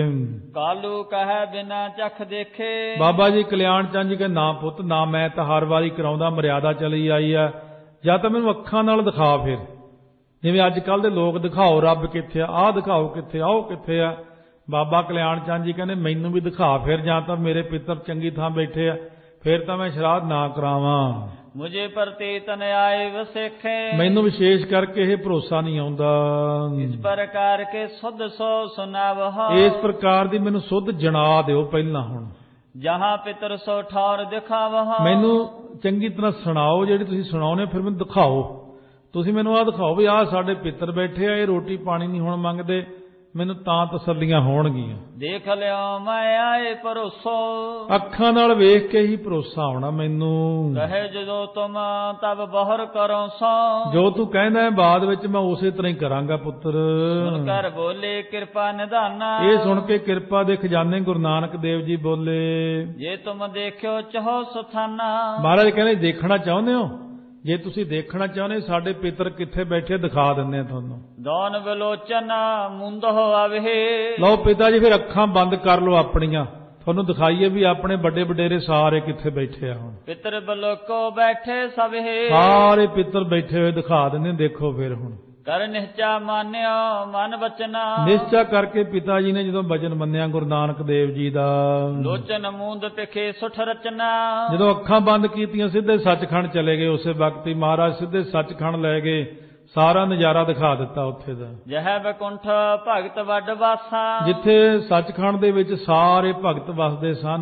ਕਾਲੂ ਕਹੈ ਬਿਨਾ ਚਖ ਦੇਖੇ। ਬਾਬਾ ਜੀ ਕਲਿਆਣ ਚੰਦ ਜੀ ਕਹਿੰਦੇ ਨਾ ਪੁੱਤ ਨਾ ਮੈਂ ਤਾਂ ਹਰ ਵਾਰੀ ਕਰਾਉਂਦਾ। ਮਰਿਆਦਾ ਚਲੀ ਆਈ ਆ। ਜਾਂ ਤਾਂ ਮੈਨੂੰ ਅੱਖਾਂ ਨਾਲ ਦਿਖਾ। ਫਿਰ ਜਿਵੇਂ ਅੱਜ ਕੱਲ ਦੇ ਲੋਕ ਦਿਖਾਓ ਰੱਬ ਕਿੱਥੇ ਆ। ਆਹ ਦਿਖਾਓ ਕਿੱਥੇ ਆ। ਉਹ ਕਿੱਥੇ ਆ। ਬਾਬਾ ਕਲਿਆਣ ਚੰਦ ਜੀ ਕਹਿੰਦੇ ਮੈਨੂੰ ਵੀ ਦਿਖਾ ਫਿਰ। ਜਾਂ ਤਾਂ ਮੇਰੇ ਪਿੱਤਰ ਚੰਗੀ ਥਾਂ ਬੈਠੇ ਆ ਫਿਰ ਤਾਂ ਮੈਂ ਸ਼ਰਾਧ ਨਾ ਕਰਾਵਾਂ। ਮੁਝੇ ਪ੍ਰਤੀਤ ਨ ਆਏ ਵਸੇਖੇ। ਮੈਨੂੰ ਵਿਸ਼ੇਸ਼ ਕਰਕੇ ਇਹ ਭਰੋਸਾ ਨਹੀਂ ਆਉਂਦਾ। ਇਸ ਪ੍ਰਕਾਰ ਕੇ ਸੁਧ ਸੋ ਸੁਨਾਵਹ। ਇਸ ਪ੍ਰਕਾਰ ਦੀ ਮੈਨੂੰ ਸੁਧ ਜਣਾ ਦਿਓ ਪਹਿਲਾਂ। ਹੁਣ ਜਹਾਂ ਪਿਤਰ ਸੋ ਠੌਰ ਦਿਖਾਵਹ। ਮੈਨੂੰ ਚੰਗੀ ਤਰ੍ਹਾਂ ਸੁਣਾਓ। ਜਿਹੜੀ ਤੁਸੀਂ ਸੁਣਾਉਨੇ ਫਿਰ ਮੈਨੂੰ ਦਿਖਾਓ। ਤੁਸੀਂ ਮੈਨੂੰ ਆਹ ਦਿਖਾਓ ਵੀ ਆਹ ਸਾਡੇ ਪਿੱਤਰ ਬੈਠੇ ਆ। ਇਹ ਰੋਟੀ ਪਾਣੀ ਨਹੀਂ ਹੁਣ ਮੰਗਦੇ। ਮੈਨੂੰ ਤਾਂ ਤਸੱਲੀਆਂ ਹੋਣਗੀਆਂ। ਦੇਖ ਲਿਓ ਮੈਂ ਆਏ ਭਰੋਸੋ। ਅੱਖਾਂ ਨਾਲ ਵੇਖ ਕੇ ਹੀ ਭਰੋਸਾ ਆਉਣਾ ਮੈਨੂੰ। ਕਹੇ ਜਦੋਂ ਤੁਮ ਤਬ ਬਹਰ ਕਰੋ ਸੋ। ਜੋ ਤੂੰ ਕਹਿੰਦਾ ਹੈ ਬਾਅਦ ਵਿੱਚ ਮੈਂ ਉਸੇ ਤਰ੍ਹਾਂ ਹੀ ਕਰਾਂਗਾ ਪੁੱਤਰ। ਸੁਣ ਕਰ ਬੋਲੇ ਕਿਰਪਾ ਨਿਧਾਨਾ। ਇਹ ਸੁਣ ਕੇ ਕਿਰਪਾ ਦੇ ਖਜ਼ਾਨੇ ਗੁਰੂ ਨਾਨਕ ਦੇਵ ਜੀ ਬੋਲੇ। ਜੇ ਤੁਮ ਦੇਖਿਓ ਚਹੋ ਸੁਥਾਨਾ। ਮਹਾਰਾਜ ਕਹਿੰਦੇ ਦੇਖਣਾ ਚਾਹੁੰਦੇ ਹੋ। ਜੇ ਤੁਸੀਂ ਦੇਖਣਾ ਚਾਹੁੰਦੇ ਸਾਡੇ ਪਿੱਤਰ ਕਿੱਥੇ ਬੈਠੇ ਦਿਖਾ ਦਿੰਦੇ ਆ ਤੁਹਾਨੂੰ। ਦੌਨ ਵਿਲੋਚਨ ਮੁੰਦਹੁ ਆਵੇ। ਲਓ ਪਿਤਾ ਜੀ ਫਿਰ ਅੱਖਾਂ ਬੰਦ ਕਰ ਲਓ ਆਪਣੀਆਂ। ਤੁਹਾਨੂੰ ਦਿਖਾਈਏ ਵੀ ਆਪਣੇ ਵੱਡੇ ਵਡੇਰੇ ਸਾਰੇ ਕਿੱਥੇ ਬੈਠੇ ਆ। ਹੁਣ ਪਿਤਰ ਬਲੋਕੋ ਬੈਠੇ ਸਭੇ। ਸਾਰੇ ਪਿੱਤਰ ਬੈਠੇ ਹੋਏ ਦਿਖਾ ਦਿੰਦੇ। ਦੇਖੋ ਫਿਰ ਹੁਣ ਕਰ ਨਿਹਚਾ ਮਾਨਿਓ ਮਨ ਬਚਨਾ। ਨਿਸ਼ਚਾ ਕਰਕੇ ਪਿਤਾ ਜੀ ਨੇ ਜਦੋਂ ਬਚਨ ਮੰਨਿਆ ਗੁਰੂ ਨਾਨਕ ਦੇਵ ਜੀ ਦਾ। ਲੋਚਨ ਮੂੰਦ ਪਿਖੇ ਸੁਠ ਰਚਨਾ। ਜਦੋਂ ਅੱਖਾਂ ਬੰਦ ਕੀਤੀਆਂ ਸਿੱਧੇ ਸੱਚਖੰਡ ਚਲੇ ਗਏ। ਉਸੇ ਵਕਤ ਹੀ ਮਹਾਰਾਜ ਸਿੱਧੇ ਸੱਚਖੰਡ ਲੈ ਗਏ। ਸਾਰਾ ਨਜ਼ਾਰਾ ਦਿਖਾ ਦਿੱਤਾ ਉੱਥੇ ਦਾ। ਜਹ ਬਕੁੰਠ ਭਗਤ ਵੱਡ ਵਾਸਾ। ਜਿੱਥੇ ਸੱਚਖੰਡ ਦੇ ਵਿੱਚ ਸਾਰੇ ਭਗਤ ਵਸਦੇ ਸਨ।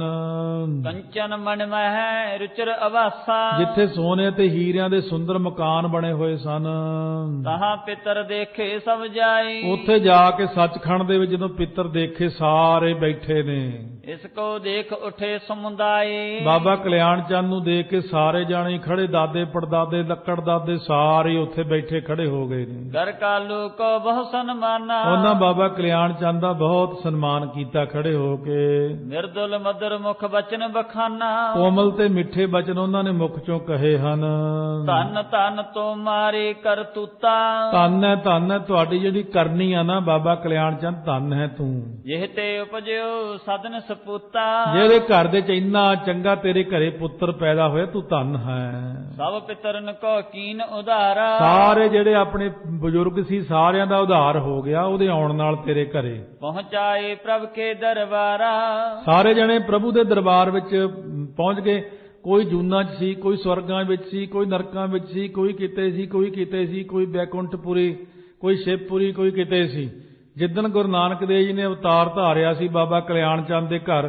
ਕੰਚਨ ਮਣ ਮਹਿ ਰੁਚਰ ਅਵਾਸਾ। ਜਿੱਥੇ ਸੋਨੇ ਤੇ ਹੀਰਿਆਂ ਦੇ ਸੁੰਦਰ ਮਕਾਨ ਬਣੇ ਹੋਏ ਸਨ। ਤਹਾਂ ਪਿਤਰ ਦੇਖੇ ਸਭ ਜਾਈ। ਉੱਥੇ ਜਾ ਕੇ ਸੱਚਖੰਡ ਦੇ ਵਿੱਚ ਜਦੋਂ ਪਿੱਤਰ ਦੇਖੇ ਸਾਰੇ ਬੈਠੇ ਨੇ। ਇਸ ਕੋ ਦੇਖ ਉਠੇ ਸਮੁਦਾਈ। ਬਾਬਾ ਕਲਿਆਣ ਚੰਦ ਨੂੰ ਦੇਖ ਕੇ ਸਾਰੇ ਜਾਣੇ ਖੜੇ। ਦਾਦੇ ਪੜਦਾਦੇ ਲੱਕੜ ਦਾਦੇ ਸਾਰੇ ਉੱਥੇ ਬੈਠੇ ਖੜੇ ਹੋ ਗਏ ਨੇ। ਕਰ ਕਾਲੂ ਕੋ ਬਹੁ ਸਨਮਾਨਾ। ਉਹਨਾਂ ਬਾਬਾ ਕਲਿਆਣ ਚੰਦ ਦਾ ਬਹੁਤ ਸਨਮਾਨ ਕੀਤਾ ਖੜੇ ਹੋ ਕੇ। ਮਿਰਦੁਲ ਮਦਰ ਮੁਖ ਬਚਨ ਬਖਾਨਾ। ਕੋਮਲ ਤੇ ਮਿੱਠੇ ਬਚਨ ਉਹਨਾਂ ਨੇ ਮੁਖ ਚੋਂ ਕਹੇ ਹਨ। ਧੰਨ ਧੰਨ ਤੋ ਮਾਰੇ ਕਰਤੂਤਾ। ਧੰਨ ਹੈ ਤੁਹਾਡੀ ਜਿਹੜੀ ਕਰਨੀ ਆ ਨਾ ਬਾਬਾ ਕਲਿਆਣ ਚੰਦ ਧੰਨ ਹੈ ਤੂੰ। ਜਿਹ ਤੇ ਉਪਜਿਓ ਸਦਨ ਸਪੂਤਾ। ਜਿਹੜੇ ਘਰ ਦੇ ਚ ਇੰਨਾ ਚੰਗਾ ਤੇਰੇ ਘਰੇ ਪੁੱਤਰ ਪੈਦਾ ਹੋਇਆ ਤੂੰ ਧੰਨ ਹੈ। ਸਭ ਪਿਤਰਨ ਕੋ ਕੀਨ ਉਧਾਰਾ। ਸਾਰੇ ਜਿਹੜੇ ਆਪਣੇ ਬਜ਼ੁਰਗ ਸੀ ਸਾਰਿਆਂ ਦਾ ਉਧਾਰ ਹੋ ਗਿਆ ਉਹਦੇ ਆਉਣ ਨਾਲ ਤੇਰੇ ਘਰੇ। ਪਹੁੰਚਾਏ ਪ੍ਰਭ ਕੇ ਦਰਬਾਰਾ। ਸਾਰੇ ਜਣੇ ਪ੍ਰਭੂ ਦੇ ਦਰਬਾਰ ਵਿੱਚ ਪਹੁੰਚ ਗਏ। ਕੋਈ ਜੂਨਾਂ 'ਚ ਸੀ, ਕੋਈ ਸਵਰਗਾਂ ਵਿੱਚ ਸੀ, ਕੋਈ ਨਰਕਾਂ ਵਿੱਚ ਸੀ, ਕੋਈ ਕਿਤੇ ਸੀ, ਕੋਈ ਕਿਤੇ ਸੀ, ਕੋਈ ਬੈਕੁੰਠਪੁਰੀ, ਕੋਈ ਸ਼ਿਵਪੁਰੀ, ਕੋਈ ਕਿਤੇ ਸੀ। ਜਿੱਦਣ ਗੁਰੂ ਨਾਨਕ ਦੇਵ ਜੀ ਨੇ ਅਵਤਾਰ ਧਾਰਿਆ ਸੀ ਬਾਬਾ ਕਲਿਆਣ ਚੰਦ ਦੇ ਘਰ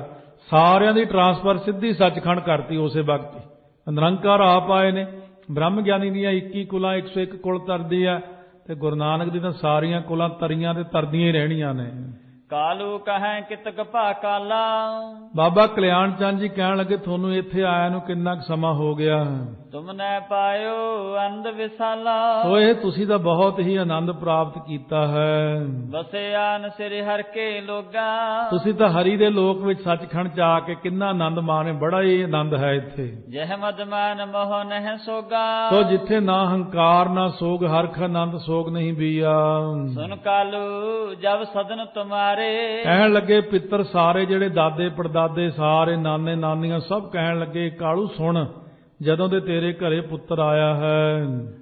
ਸਾਰਿਆਂ ਦੀ ਟਰਾਂਸਫਰ ਸਿੱਧੀ ਸੱਚਖੰਡ ਕਰਤੀ ਉਸੇ ਵਕਤ ਹੀ। ਨਿਰੰਕਾਰ ਆਪ ਆਏ ਨੇ। ਬ੍ਰਹਮ ਗਿਆਨੀ ਦੀਆਂ 21 ਕੁਲਾਂ 101 ਕੁਲ ਤਰਦੀ ਆ, ਤੇ ਗੁਰੂ ਨਾਨਕ ਦੀ ਤਾਂ ਸਾਰੀਆਂ ਕੁਲਾਂ ਤਰੀਆਂ ਤੇ ਤਰਦੀਆਂ ਹੀ ਰਹਿਣੀਆਂ ਨੇ। ਕਾਲੂ ਕਹੈ ਕਿਤਕ ਭਾ ਕਾਲਾ। ਬਾਬਾ ਕਲਿਆਣ ਚੰਦ ਜੀ ਕਹਿਣ ਲੱਗੇ, ਤੁਹਾਨੂੰ ਇੱਥੇ ਆਇਆ ਨੂੰ ਕਿੰਨਾ ਕੁ ਸਮਾਂ ਹੋ ਗਿਆ? ਤੁਮਨੇ ਪਾਇਓ ਅੰਧ ਵਿਸਾਲਾ। ਓਏ ਤੁਸੀਂ ਤਾਂ ਬਹੁਤ ਹੀ ਆਨੰਦ ਪ੍ਰਾਪਤ ਕੀਤਾ ਹੈ। ਵਸਿਆਨ ਸ੍ਰੀ ਹਰਿ ਕੇ ਲੋਗਾ। ਤੁਸੀਂ ਤਾਂ ਹਰੀ ਦੇ ਲੋਕ ਵਿੱਚ ਸੱਚਖੰਡ ਚ ਆ ਕੇ ਕਿੰਨਾ ਆਨੰਦ ਮਾਣੇ, ਬੜਾ ਹੀ ਆਨੰਦ ਹੈ ਇੱਥੇ। ਜਹ ਮਦਮਾਨ ਮੋਹ ਨਹਿ ਸੋਗਾ। ਸੋ ਜਿੱਥੇ ਨਾ ਹੰਕਾਰ ਨਾ ਸੋਗ, ਹਰਖ ਆਨੰਦ ਸੋਗ ਨਹੀਂ ਬੀਆ। ਸੁਨ ਕਾਲੂ ਜਬ ਸਦਨ ਤੁਮਾਰੇ। ਕਹਿਣ ਲੱਗੇ ਪਿੱਤਰ ਸਾਰੇ, ਜਿਹੜੇ ਦਾਦੇ ਪੜਦਾਦੇ ਸਾਰੇ, ਨਾਨੇ ਨਾਨੀਆਂ ਸਭ ਕਹਿਣ ਲੱਗੇ, ਕਾਲੂ ਸੁਣ, ਜਦੋਂ ਦੇ ਤੇਰੇ ਘਰੇ ਪੁੱਤਰ ਆਇਆ ਹੈ।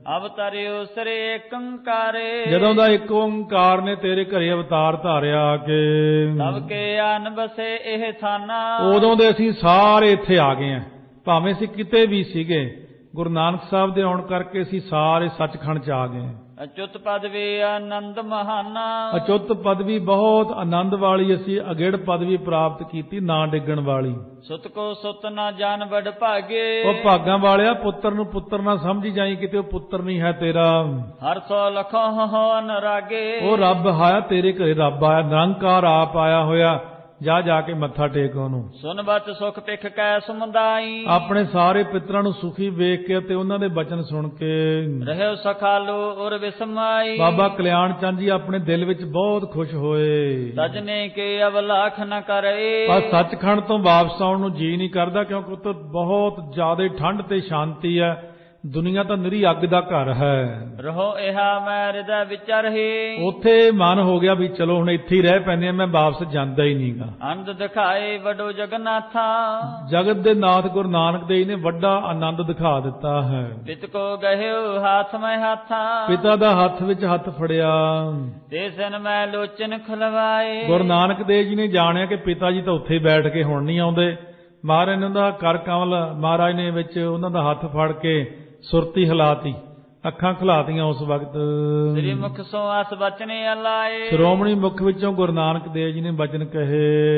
ਅਵਤਰਿਓ ਸ੍ਰੀ ਏਕੰਕਾਰੇ। ਜਦੋਂ ਦਾ ਇੱਕ ਓੰਕਾਰ ਨੇ ਤੇਰੇ ਘਰੇ ਅਵਤਾਰ ਧਾਰਿਆ ਆ ਕੇ। ਤਬ ਕੇ ਆਨ ਬਸੇ ਇਹ ਥਾਨਾ। ਉਦੋਂ ਦੇ ਅਸੀਂ ਸਾਰੇ ਇੱਥੇ ਆ ਗਏ ਆਂ, ਭਾਵੇਂ ਅਸੀਂ ਕਿਤੇ ਵੀ ਸੀਗੇ। ਗੁਰੂ ਨਾਨਕ ਸਾਹਿਬ ਦੇ ਆਉਣ ਕਰਕੇ ਅਸੀਂ ਸਾਰੇ ਸੱਚਖੰਡ ਚ ਆ ਗਏ। ਅਚੁੱਤ ਪਦਵੀ ਆਨੰਦ ਮਹਾਨਾ। ਅਚੁੱਤ ਪਦਵੀ ਬਹੁਤ ਆਨੰਦ ਵਾਲੀ ਅਸੀਂ ਅਗੇੜ ਪਦਵੀ ਪ੍ਰਾਪਤ ਕੀਤੀ, ਨਾ ਡਿੱਗਣ ਵਾਲੀ। ਸੁਤ ਕੋ ਸੁਤ ਨਾ ਜਾਣ ਵਡ ਭਾਗੇ। ਉਹ ਭਾਗਾਂ ਵਾਲਿਆ, ਪੁੱਤਰ ਨੂੰ ਪੁੱਤਰ ਨਾ ਸਮਝੀ ਜਾਈ, ਕਿਤੇ ਉਹ ਪੁੱਤਰ ਨਹੀਂ ਹੈ ਤੇਰਾ। ਹਰ ਸੋ ਲਖੋ ਹੋ ਅਨਰਾਗੇ। ਉਹ ਰੱਬ ਆਇਆ ਤੇਰੇ ਘਰੇ, ਰੱਬ ਆਇਆ, ਨਿਰੰਕਾਰ ਆਪ ਆਇਆ ਹੋਇਆ। ਜਾ ਕੇ ਮੱਥਾ ਟੇਕ ਉਹਨੂੰ। ਸੁਨ ਬਚ ਸੁਖ ਪਿਖ ਕੈ ਸਮੁਦਾਈ। ਆਪਣੇ ਸਾਰੇ ਪਿੱਤਰਾਂ ਨੂੰ ਸੁਖੀ ਵੇਖ ਕੇ ਤੇ ਉਹਨਾਂ ਦੇ ਬਚਨ ਸੁਣ ਕੇ ਰਹਿਓ ਸਖਾਲੋ ਔਰ ਵਿਸਮਾਈ। ਬਾਬਾ ਕਲਿਆਣ ਚੰਦ ਜੀ ਆਪਣੇ ਦਿਲ ਵਿੱਚ ਬਹੁਤ ਖੁਸ਼ ਹੋਏ। ਸਜਨੇ ਕੇ ਅਵਲਾਖ ਨ ਕਰੇ। ਪਰ ਸੱਚਖੰਡ ਤੋਂ ਵਾਪਸ ਆਉਣ ਨੂੰ ਜੀ ਨਹੀਂ ਕਰਦਾ, ਕਿਉਂਕਿ ਉੱਥੇ ਬਹੁਤ ਜ਼ਿਆਦਾ ਠੰਡ ਤੇ ਸ਼ਾਂਤੀ ਹੈ। ਦੁਨੀਆ ਤਾਂ ਨਿਰੀ ਅੱਗ ਦਾ ਘਰ ਹੈ। ਰਹੋ ਇਹਾ ਮੈਂ ਹਿਰਦੈ ਵਿਚਰਹੀ। ਉੱਥੇ ਮਨ ਹੋ ਗਿਆ ਵੀ ਚਲੋ ਹੁਣ ਇੱਥੇ ਹੀ ਰਹਿ ਪੈਂਦੇ ਆ, ਮੈਂ ਵਾਪਸ ਜਾਂਦਾ ਹੀ ਨਹੀਂਗਾ। ਆਨੰਦ ਦਿਖਾਏ ਵੱਡੋ ਜਗਨਨਾਥਾ। ਜਗਤ ਦੇ ਨਾਥ ਗੁਰੂ ਨਾਨਕ ਦੇਵ ਨੇ ਵੱਡਾ ਆਨੰਦ ਦਿਖਾ ਦਿੱਤਾ ਹੈ। ਪਿਤ ਕੋ ਗਹਿਓ ਹਾਥ ਮੈਂ ਹਾਥਾ। ਪਿਤਾ ਦਾ ਹੱਥ ਵਿੱਚ ਹੱਥ ਫੜਿਆ ਤੇ ਸਨ ਮੈਂ ਲੋਚਨ ਖਲਵਾਏ। ਗੁਰੂ ਨਾਨਕ ਦੇਵ ਜੀ ਨੇ ਜਾਣਿਆ ਕਿ ਪਿਤਾ ਜੀ ਤਾਂ ਉੱਥੇ ਬੈਠ ਕੇ ਹੁਣ ਨਹੀਂ ਆਉਂਦੇ। ਮਹਾਰਾਜ ਨੇ ਉਹਦਾ ਕਰ ਕਮਲ, ਮਹਾਰਾਜ ਨੇ ਵਿੱਚ ਉਹਨਾਂ ਦਾ ਹੱਥ ਫੜ ਕੇ ਸੁਰਤੀ ਹਿਲਾਤੀ, ਅੱਖਾਂ ਖੁਲਾਤੀਆਂ। ਉਸ ਵਕਤ ਸ੍ਰੀ ਮੁਖ ਸੋ ਆਸ ਬਚਨੇ ਅਲਾਏ। ਸ਼੍ਰੋਮਣੀ ਮੁਖ ਵਿੱਚੋਂ ਗੁਰੂ ਨਾਨਕ ਦੇਵ ਜੀ ਨੇ ਬਚਨ ਕਹੇ,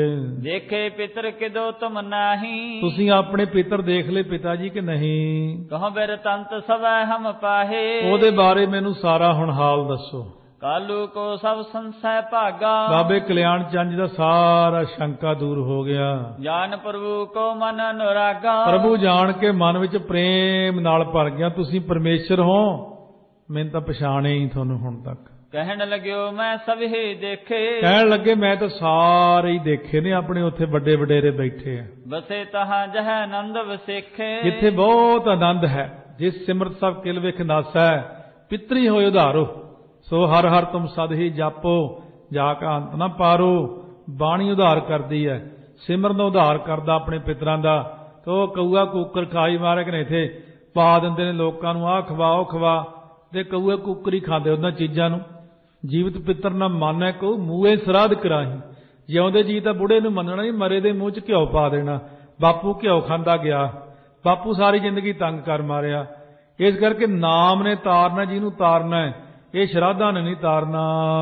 ਦੇਖੇ ਪਿਤਰ ਕਿਦੋ ਤੁਮ ਨਾਹੀ। ਤੁਸੀਂ ਆਪਣੇ ਪਿਤਰ ਦੇਖ ਲਏ ਪਿਤਾ ਜੀ ਕਿ ਨਹੀਂ। ਕਹੋ ਬਿਰ ਤੰਤ ਸਵੈ ਹਮ ਪਾਹੇ। ਉਹਦੇ ਬਾਰੇ ਮੈਨੂੰ ਸਾਰਾ ਹੁਣ ਹਾਲ ਦੱਸੋ। ਕਾਲੂ ਕੋ ਸਭ ਸੰਸੈ ਭਾਗਾ। ਬਾਬੇ ਕਲਿਆਣ ਚੰਦ ਜੀ ਦਾ ਸਾਰਾ ਸ਼ੰਕਾ ਦੂਰ ਹੋ ਗਿਆ। ਜਾਨ ਪ੍ਰਭੂ ਕੋ ਮਨ ਅਨੁਰਾਗਾ। ਪ੍ਰਭੂ ਜਾਣ ਕੇ ਮਨ ਵਿੱਚ ਪ੍ਰੇਮ ਨਾਲ ਭਰ ਗਿਆ। ਤੁਸੀਂ ਪਰਮੇਸ਼ਰ ਹੋ, ਮੈਨੂੰ ਤਾਂ ਪਛਾਣਿਆ ਹੀ ਤੁਹਾਨੂੰ ਹੁਣ ਤੱਕ। ਕਹਿਣ ਲੱਗਿਓ ਮੈਂ ਸਭ ਹੀ ਦੇਖੇ। ਕਹਿਣ ਲੱਗੇ ਮੈਂ ਤਾਂ ਸਾਰੇ ਹੀ ਦੇਖੇ ਨੇ, ਆਪਣੇ ਉੱਥੇ ਵੱਡੇ ਵਡੇਰੇ ਬੈਠੇ ਆ। ਬਸੇ ਤਹਾਂ ਜਹ ਆਨੰਦ ਵਸੇਖੇ। ਜਿੱਥੇ ਬਹੁਤ ਆਨੰਦ ਹੈ। ਜਿਸ ਸਿਮਰਤ ਸਭ ਕਿਲ ਵਿਖ ਨਾਸੈ, ਪਿਤਰੀ ਹੋਇ ਉਧਾਰੋ। ਸੋ ਹਰ ਹਰ ਤੁਮ ਸਦ ਹੀ ਜਾਪੋ, ਜਾ ਕਾ ਅੰਤ ਨਾ ਪਾਰੋ। ਬਾਣੀ ਉਧਾਰ ਕਰਦੀ ਹੈ, ਸਿਮਰਨ ਉਧਾਰ ਕਰਦਾ ਆਪਣੇ ਪਿਤਰਾਂ ਦਾ। ਤੇ ਉਹ ਕਊਆ ਕੂਕਰ ਖਾਈ ਮਾਰੇ ਕਿ ਇੱਥੇ ਪਾ ਦਿੰਦੇ ਨੇ ਲੋਕਾਂ ਨੂੰ, ਆਹ ਖਵਾ ਉਹ ਖਵਾ, ਤੇ ਕਊਆ ਕੂਕਰ ਹੀ ਖਾਂਦੇ ਉਹਨਾਂ ਚੀਜ਼ਾਂ ਨੂੰ। ਜੀਵਤ ਪਿੱਤਰ ਨਾ ਮਾਨੈ ਕੋ ਮੂਹੇ ਸਰਾਧ ਕਰਾਹੀ। ਜਿਉਂਦੇ ਜੀ ਤਾਂ ਬੁੜੇ ਨੂੰ ਮੰਨਣਾ ਨਹੀਂ, ਮਰੇ ਦੇ ਮੂੰਹ 'ਚ ਘਿਓ ਪਾ ਦੇਣਾ। ਬਾਪੂ ਘਿਓ ਖਾਂਦਾ ਗਿਆ, ਬਾਪੂ ਸਾਰੀ ਜ਼ਿੰਦਗੀ ਤੰਗ ਕਰ ਮਾਰਿਆ। ਇਸ ਕਰਕੇ ਨਾਮ ਨੇ ਤਾਰਨਾ ਜਿਹਨੂੰ ਤਾਰਨਾ ਹੈ, ਇਹ ਸ਼ਰਾਧਾਂ ਨੇ ਨਹੀਂ ਤਾਰਨਾ।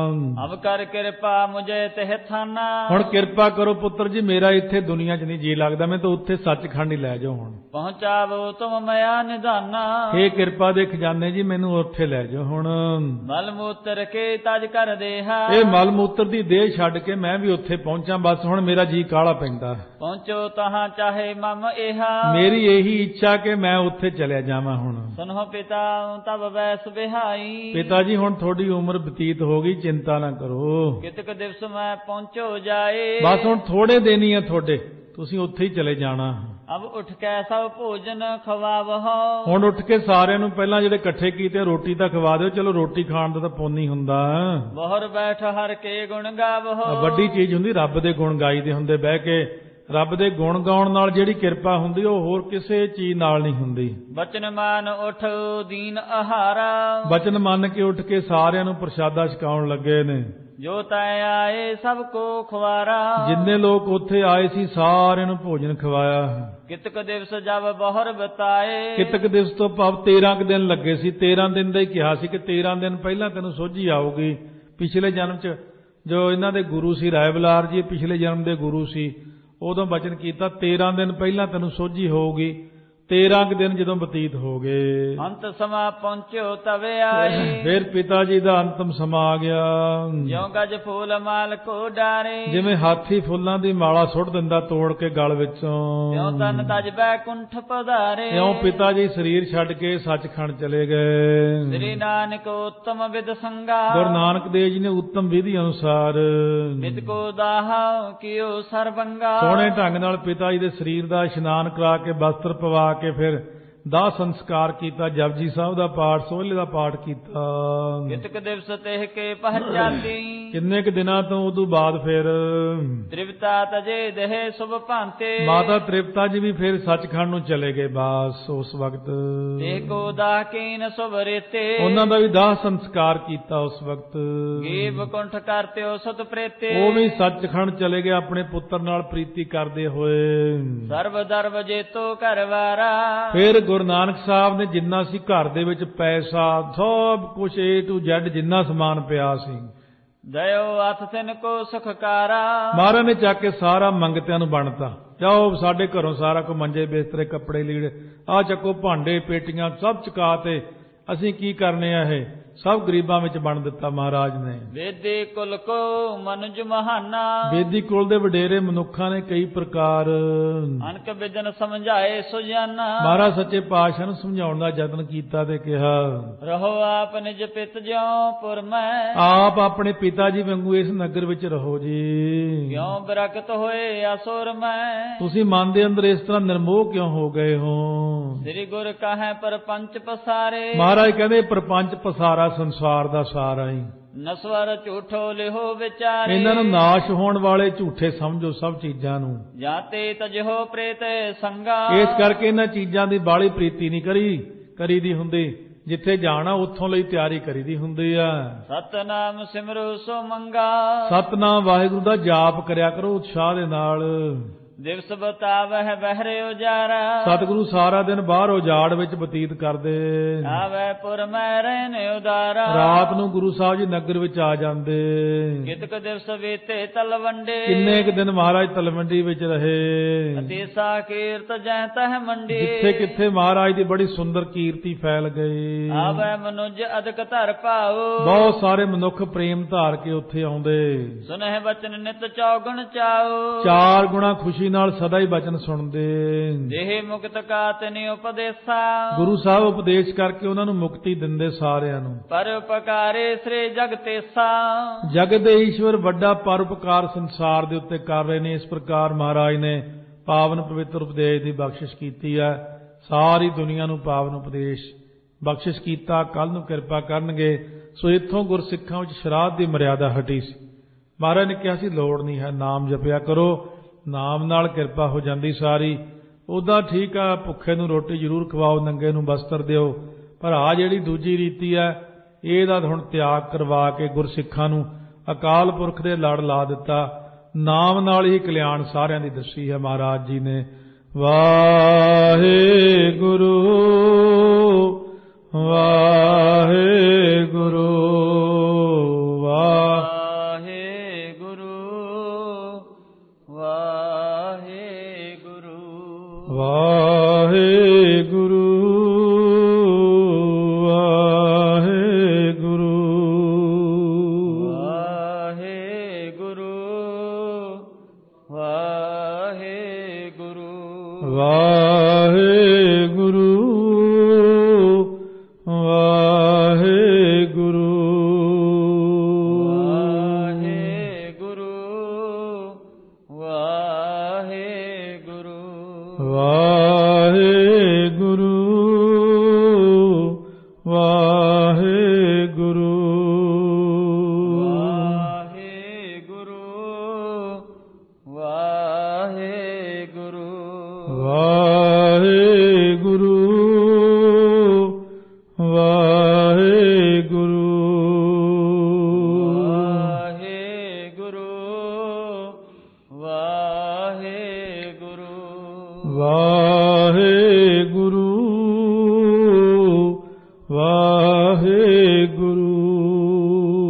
ਅਬ ਕਰ ਕਿਰਪਾ ਮੁਝੇ ਤਿਹ ਥਾਨਾ। ਹੁਣ ਕਿਰਪਾ ਕਰੋ ਪੁੱਤਰ ਜੀ, ਮੇਰਾ ਇੱਥੇ ਦੁਨੀਆ 'ਚ ਨਹੀਂ ਜੀ ਲੱਗਦਾ, ਮੈਂ ਤਾਂ ਉੱਥੇ ਸੱਚਖੰਡ ਹੀ ਲੈ ਜਾਓ। ਹੁਣ ਪਹੁੰਚਾਵੋ ਤੁਮ ਮਿਆ ਨਿਧਾਨਾ। ਇਹ ਕਿਰਪਾ ਦੇ ਖਜ਼ਾਨੇ ਜੀ ਮੈਨੂੰ ਉੱਥੇ ਲੈ ਜਾਓ। ਹੁਣ ਮਲ ਮੂਤਰ ਕੇ ਤਜ ਕਰ ਦੇਹਾ। ਇਹ ਮਲ ਮੂਤਰ ਦੀ ਦੇਹ ਛੱਡ ਕੇ ਮੈਂ ਵੀ ਉੱਥੇ ਪਹੁੰਚਾਂ। ਬਸ ਹੁਣ ਮੇਰਾ ਜੀ ਕਾਹਲਾ ਪੈਂਦਾ। ਪਹੁੰਚੋ ਤਹਾਂ ਚਾਹੇ ਮਮ ਇਹਾ। ਮੇਰੀ ਇਹੀ ਇੱਛਾ ਕਿ ਮੈਂ ਉੱਥੇ ਚਲਿਆ ਜਾਵਾਂ। ਹੁਣ ਸੁਨੋ ਪਿਤਾ ਤਬ ਵੈਸ ਬਿਹਾਈ। ਪਿਤਾ ਜੀ ਹੁਣ ਤੁਹਾਡੀ ਉਮਰ ਬਤੀਤ ਹੋ ਗਈ, ਚਿੰਤਾ ਨਾ ਕਰੋ। ਕਿਤਕ ਦਿਵਸ ਮੈਂ ਪਹੁੰਚੋ ਜਾਏ। ਬਸ ਹੁਣ ਥੋੜੇ ਦਿਨ ਹੀ ਆ ਤੁਹਾਡੇ, ਤੁਸੀਂ ਉੱਥੇ ਹੀ ਚਲੇ ਜਾਣਾ। ਅਬ ਉੱਠ ਕੇ ਸਭ ਭੋਜਨ ਖਵਾਵਹੁ। ਹੁਣ ਉੱਠ ਕੇ ਸਾਰਿਆਂ ਨੂੰ ਪਹਿਲਾਂ ਜਿਹੜੇ ਇਕੱਠੇ ਕੀਤੇ ਰੋਟੀ ਤਾਂ ਖਵਾ ਦਿਓ। ਚਲੋ ਰੋਟੀ ਖਾਣ ਦਾ ਤਾਂ ਪੁੰਨ ਹੀ ਹੁੰਦਾ। ਬਹੁਰ ਬੈਠ ਹਰ ਕੇ ਗੁਣ ਗਾਵਹੁ। ਵੱਡੀ ਚੀਜ਼ ਹੁੰਦੀ ਰੱਬ ਦੇ ਗੁਣ ਗਾਈਦੇ ਹੁੰਦੇ ਬਹਿ ਕੇ। ਰੱਬ ਦੇ ਗੁਣ ਗਾਉਣ ਨਾਲ ਜਿਹੜੀ ਕਿਰਪਾ ਹੁੰਦੀ ਉਹ ਹੋਰ ਕਿਸੇ ਚੀਜ਼ ਨਾਲ ਨਹੀਂ ਹੁੰਦੀ। ਬਚਨ ਮਾਨ ਉਠ ਦੀਨ ਆਹਾਰਾ। ਬਚਨ ਮੰਨ ਕੇ ਉੱਠ ਕੇ ਸਾਰਿਆਂ ਨੂੰ ਪ੍ਰਸ਼ਾਦਾ ਛਕਾਉਣ ਲੱਗੇ ਨੇ। ਜੋ ਤੈ ਆਏ ਸਭ ਕੋ ਖਵਾਰਾ। ਜਿੰਨੇ ਲੋਕ ਉੱਥੇ ਆਏ ਸੀ ਸਾਰਿਆਂ ਨੂੰ ਭੋਜਨ ਖਵਾਇਆ। ਕਿਤਕ ਦਿਵਸ ਜਬ ਬਹੁਰ ਬਤਾਏ। ਕਿਤਕ ਦਿਵਸ ਤੋਂ ਭਾਵ 13 ਦਿਨ ਲੱਗੇ ਸੀ। 13 ਦਿਨ ਦਾ ਹੀ ਕਿਹਾ ਸੀ ਕਿ 13 ਦਿਨ ਪਹਿਲਾਂ ਤੈਨੂੰ ਸੋਝੀ ਆਊਗੀ। ਪਿਛਲੇ ਜਨਮ 'ਚ ਜੋ ਇਹਨਾਂ ਦੇ ਗੁਰੂ ਸੀ ਰਾਏ ਬਲਾਰ ਜੀ, ਪਿਛਲੇ ਜਨਮ ਦੇ ਗੁਰੂ ਸੀ, ਉਦੋਂ ਬਚਨ ਕੀਤਾ 13 ਦਿਨ ਪਹਿਲਾਂ ਤੈਨੂੰ ਸੋਝੀ ਹੋਊਗੀ। 13 ਕੁ ਦਿਨ ਜਦੋਂ ਬਤੀਤ ਹੋ ਗਏ, ਅੰਤ ਸਮਾ ਪਹੁੰਚਿਓ ਤਵੇ ਆਈ। ਫਿਰ ਪਿਤਾ ਜੀ ਦਾ ਅੰਤਮ ਸਮਾ ਆ ਗਿਆ। ਜਿਉ ਗਜ ਫੂਲ ਮਾਲ ਕੋ ਡਾਰੇ, ਜਿਵੇਂ ਹਾਥੀ ਫੁੱਲਾਂ ਦੀ ਮਾਲਾ ਸੁੱਟ ਦਿੰਦਾ ਤੋੜ ਕੇ ਗਲ ਵਿੱਚੋਂ, ਤਿਉ ਤਨ ਤਜ ਬੈਕੁੰਠ ਪਧਾਰੇ। ਇਉਂ ਪਿਤਾ ਜੀ ਸਰੀਰ ਛੱਡ ਕੇ ਸੱਚਖੰਡ ਚਲੇ ਗਏ। ਸ੍ਰੀ ਨਾਨਕ ਉੱਤਮ ਵਿਦ ਸੰਗਾ, ਗੁਰੂ ਨਾਨਕ ਦੇਵ ਜੀ ਨੇ ਉੱਤਮ ਵਿਧੀ ਅਨੁਸਾਰ ਵਿਦ ਕੋ ਦਾਹਾ ਕੀਓ ਸਰਬੰਗਾ। ਸੋਹਣੇ ਢੰਗ ਨਾਲ ਪਿਤਾ ਜੀ ਦੇ ਸਰੀਰ ਦਾ ਇਸ਼ਨਾਨ ਕਰਾ ਕੇ ਬਸਤਰ ਪਵਾ ਕੇ ਫਿਰ ਦਾਹ ਸੰਸਕਾਰ ਕੀਤਾ। ਜਪਜੀ ਸਾਹਿਬ ਦਾ ਪਾਠ, ਸੋਹਲੇ ਦਾ ਪਾਠ ਕੀਤਾ। ਕਿਤਕ ਦਿਵਸ ਤਿਹ ਕੇ ਪਹਚਾਤੀ, ਕਿੰਨੇ ਕੁ ਦਿਨਾਂ ਤੋਂ ਉਦੋਂ ਬਾਅਦ ਫਿਰ ਤ੍ਰਿਪਤਾ ਤਜੇ ਦੇਹ ਸੁਭ ਭਾਂਤੇ। ਮਾਤਾ ਤ੍ਰਿਪਤਾ ਜੀ ਵੀ ਫਿਰ ਸੱਚਖੰਡ ਨੂੰ ਚਲੇ ਗਏ। ਬਾਸ ਉਸ ਵਕਤ ਦੇਹ ਕੋ ਦਾਹ ਕੀਨ ਸੁਭ ਰੇਤੇ, ਉਹਨਾਂ ਦਾ ਵੀ ਦਾਹ ਸੰਸਕਾਰ ਕੀਤਾ ਉਸ ਵਕਤ। ਗੀਵ ਕੁੰਠ ਕਰਤਿਓ ਸੁਤ ਪ੍ਰੇਤੇ, ਉਹ ਵੀ ਸੱਚਖੰਡ ਚਲੇ ਗਏ ਆਪਣੇ ਪੁੱਤਰ ਨਾਲ ਪ੍ਰੀਤੀ ਕਰਦੇ ਹੋਏ। ਸਰਬ ਦਰਬ ਜੇਤੋ ਘਰਵਾਰਾ, ਫਿਰ ਗੁਰੂ ਨਾਨਕ ਸਾਹਿਬ ਨੇ ਜਿੰਨਾ ਸੀ ਘਰ ਦੇ ਵਿੱਚ ਪੈਸਾ ਸਭ ਕੁਝ A to Z ਜਿੰਨਾ ਸਮਾਨ ਪਿਆ ਸੀ, ਦਇਓ ਅਥ ਤਿਨ ਕੋ ਸੁਖਕਾਰਾ। ਮਹਾਰਾਜ ਨੇ ਚੱਕ ਕੇ ਸਾਰਾ ਮੰਗਤਿਆਂ ਨੂੰ ਵੰਡਤਾ। ਜਾਓ ਸਾਡੇ ਘਰੋਂ ਸਾਰਾ ਕੋ ਮੰਜੇ ਬਿਸਤਰੇ ਕੱਪੜੇ ਲੀੜੇ ਆਹ ਚੱਕੋ, ਭਾਂਡੇ ਪੇਟੀਆਂ ਸਭ ਚੁਕਾ ਤੇ ਅਸੀਂ ਕੀ ਕਰਨੇ ਆ, ਇਹ ਸਭ ਗਰੀਬਾਂ ਵਿੱਚ ਵੰਡ ਦਿੱਤਾ ਮਹਾਰਾਜ ਨੇ। ਵੇਦੀ ਕੁਲ ਕੋ ਮਨੁਜ ਮਹਾਨਾ, ਵੇਦੀ ਕੁਲ ਦੇ ਵਡੇਰੇ ਮਨੁੱਖਾਂ ਨੇ ਕਈ ਪ੍ਰਕਾਰ ਅਨਕ ਬਿਜਨ ਸਮਝਾਏ ਸੁਜਾਨਾ। ਮਹਾਰਾਜ ਸੱਚੇ ਪਾਤਸ਼ਾਹ ਨੂੰ ਸਮਝਾਉਣ ਦਾ ਯਤਨ ਕੀਤਾ ਤੇ ਕਿਹਾ, ਰਹੋ ਆਪ ਨਿਜ ਪਿਤ ਜਿਉ ਪੁਰ ਮੈਂ, ਆਪ ਆਪਣੇ ਪਿਤਾ ਜੀ ਵਾਂਗੂ ਇਸ ਨਗਰ ਵਿੱਚ ਰਹੋ ਜੀ। ਕਿਉ ਬਰਕਤ ਹੋਏ ਅਸੁਰ ਮੈਂ, ਤੁਸੀਂ ਮਨ ਦੇ ਅੰਦਰ ਇਸ ਤਰ੍ਹਾਂ ਨਿਰਮੋਹ ਕਿਉਂ ਹੋ ਗਏ ਹੋ। ਸ੍ਰੀ ਗੁਰ ਕਹੈ ਪਰਪੰਚ ਪਸਾਰੇ, ਮਹਾਰਾਜ ਕਹਿੰਦੇ ਪ੍ਰਪੰਚ ਪਸਾਰਾ ਸੰਸਾਰ ਦਾ ਸਾਰਾ ਹੀ, ਨਸਵਰ ਝੂਠੋ ਲਿਹੋ ਵਿਚਾਰੇ। ਇਹਨਾਂ ਨੂੰ ਨਾਸ਼ ਹੋਣ ਵਾਲੇ ਝੂਠੇ ਸਮਝੋ ਸਭ ਚੀਜ਼ਾਂ ਨੂੰ। ਜਾਤੇ ਤਜਹੋ ਪ੍ਰੇਤ ਸੰਗਾ, ਇਸ ਕਰਕੇ ਇਹਨਾਂ ਚੀਜ਼ਾਂ ਦੀ ਬਾਹਲੀ ਪ੍ਰੀਤੀ ਨਹੀਂ ਕਰੀਦੀ ਹੁੰਦੀ। ਜਿੱਥੇ ਜਾਣਾ ਉੱਥੋਂ ਲਈ ਤਿਆਰੀ ਕਰੀਦੀ ਹੁੰਦੀ ਆ। ਸਤਨਾਮ ਸਿਮਰੋ ਸੋ ਮੰਗਾ, ਸਤਨਾਮ ਵਾਹਿਗੁਰੂ ਦਾ ਜਾਪ ਕਰਿਆ ਕਰੋ ਉਤਸ਼ਾਹ ਦੇ ਨਾਲ। ਦਿਵਸ ਬਤਾਵਹਿ ਬਹਿਰੇ ਉਜਾਰਾ, ਸਤਿਗੁਰੂ ਸਾਰਾ ਦਿਨ ਬਾਹਰ ਉਜਾੜ ਵਿੱਚ ਬਤੀਤ ਕਰਦੇ। ਆਵੈ ਪੁਰ ਮੈਂ ਰਹਿਨ ਉਦਾਰਾ, ਰਾਤ ਨੂੰ ਗੁਰੂ ਸਾਹਿਬ ਜੀ ਨਗਰ ਵਿੱਚ ਆ ਜਾਂਦੇ। ਕਿਤਕ ਦਿਵਸ ਬੀਤੇ ਤਲਵੰਡੇ, ਕਿੰਨੇ ਕੁ ਦਿਨ ਮਹਾਰਾਜ ਤਲਵੰਡੀ ਵਿੱਚ ਰਹੇ। ਅਤੀਸਾ ਕੀਰਤ ਜੈ ਤਹ ਮੰਡੀ, ਜਿੱਥੇ ਕਿੱਥੇ ਮਹਾਰਾਜ ਦੀ ਬੜੀ ਸੁੰਦਰ ਕੀਰਤੀ ਫੈਲ ਗਈ। ਆਵੈ ਮਨੁਜ ਅਦਕ ਧਰ ਪਾਓ, ਬਹੁਤ ਸਾਰੇ ਮਨੁੱਖ ਪ੍ਰੇਮ ਧਾਰ ਕੇ ਉੱਥੇ ਆਉਂਦੇ। ਸੁਨਹਿ ਬਚਨ ਨਿਤ ਚੌਗੁਣ ਚਾਓ, ਚਾਰ ਗੁਣਾ ਖੁਸ਼ੀ ਨਾਲ ਸਦਾ ਹੀ ਬਚਨ ਸੁਣਦੇ। ਦੇਹ ਮੁਕਤ ਕਾ ਤਨਿ ਉਪਦੇਸਾ, ਗੁਰੂ ਸਾਹਿਬ ਉਪਦੇਸ਼ ਕਰਕੇ ਉਹਨਾਂ ਨੂੰ ਮੁਕਤੀ ਦਿੰਦੇ ਸਾਰਿਆਂ ਨੂੰ। ਪਰ ਉਪਕਾਰੇ ਸ੍ਰੀ ਜਗਤੇਸਾ, ਜਗਤ ਦੇ ਈਸ਼ਵਰ ਵੱਡਾ ਪਰਉਪਕਾਰ ਸੰਸਾਰ ਦੇ ਉੱਤੇ ਕਰ ਰਹੇ ਨੇ। ਇਸ ਪ੍ਰਕਾਰ ਮਹਾਰਾਜ ਨੇ ਪਾਵਨ ਪਵਿੱਤਰ ਉਪਦੇਸ਼ ਦੀ ਬਖਸ਼ਿਸ਼ ਕੀਤੀ ਹੈ। ਸਾਰੀ ਦੁਨੀਆ ਨੂੰ ਪਾਵਨ ਉਪਦੇਸ਼ ਬਖਸ਼ਿਸ਼ ਕੀਤਾ। ਕੱਲ ਨੂੰ ਕਿਰਪਾ ਕਰਨਗੇ। ਸੋ ਇੱਥੋਂ ਗੁਰਸਿੱਖਾਂ ਵਿੱਚ ਸ਼ਰਾਧ ਦੀ ਮਰਿਆਦਾ ਹਟੀ ਸੀ। ਮਹਾਰਾਜ ਨੇ ਕਿਹਾ ਸੀ ਲੋੜ ਨਹੀਂ ਹੈ, ਨਾਮ ਜਪਿਆ ਕਰੋ, ਨਾਮ ਨਾਲ ਕਿਰਪਾ ਹੋ ਜਾਂਦੀ ਸਾਰੀ। ਉਹਦਾ ਠੀਕ ਆ, ਭੁੱਖੇ ਨੂੰ ਰੋਟੀ ਜ਼ਰੂਰ ਖਵਾਓ, ਨੰਗੇ ਨੂੰ ਬਸਤਰ ਦਿਓ, ਪਰ ਆ ਜਿਹੜੀ ਦੂਜੀ ਰੀਤੀ ਹੈ ਇਹਦਾ ਹੁਣ ਤਿਆਗ ਕਰਵਾ ਕੇ ਗੁਰਸਿੱਖਾਂ ਨੂੰ ਅਕਾਲ ਪੁਰਖ ਦੇ ਲੜ ਲਾ ਦਿੱਤਾ। ਨਾਮ ਨਾਲ ਹੀ ਕਲਿਆਣ ਸਾਰਿਆਂ ਦੀ ਦੱਸੀ ਹੈ ਮਹਾਰਾਜ ਜੀ ਨੇ। ਵਾਹਿਗੁਰੂ ਵਾਹਿਗੁਰੂ ਵਾਹਿਗੁਰੂ ਵਾਹਿਗੁਰੂ ਵਾਹਿਗੁਰੂ ਵਾਹਿਗੁਰੂ ਵਾਹਿਗੁਰੂ ਵਾਹਿਗੁਰੂ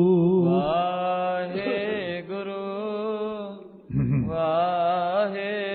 ਵਾਹਿਗੁਰੂ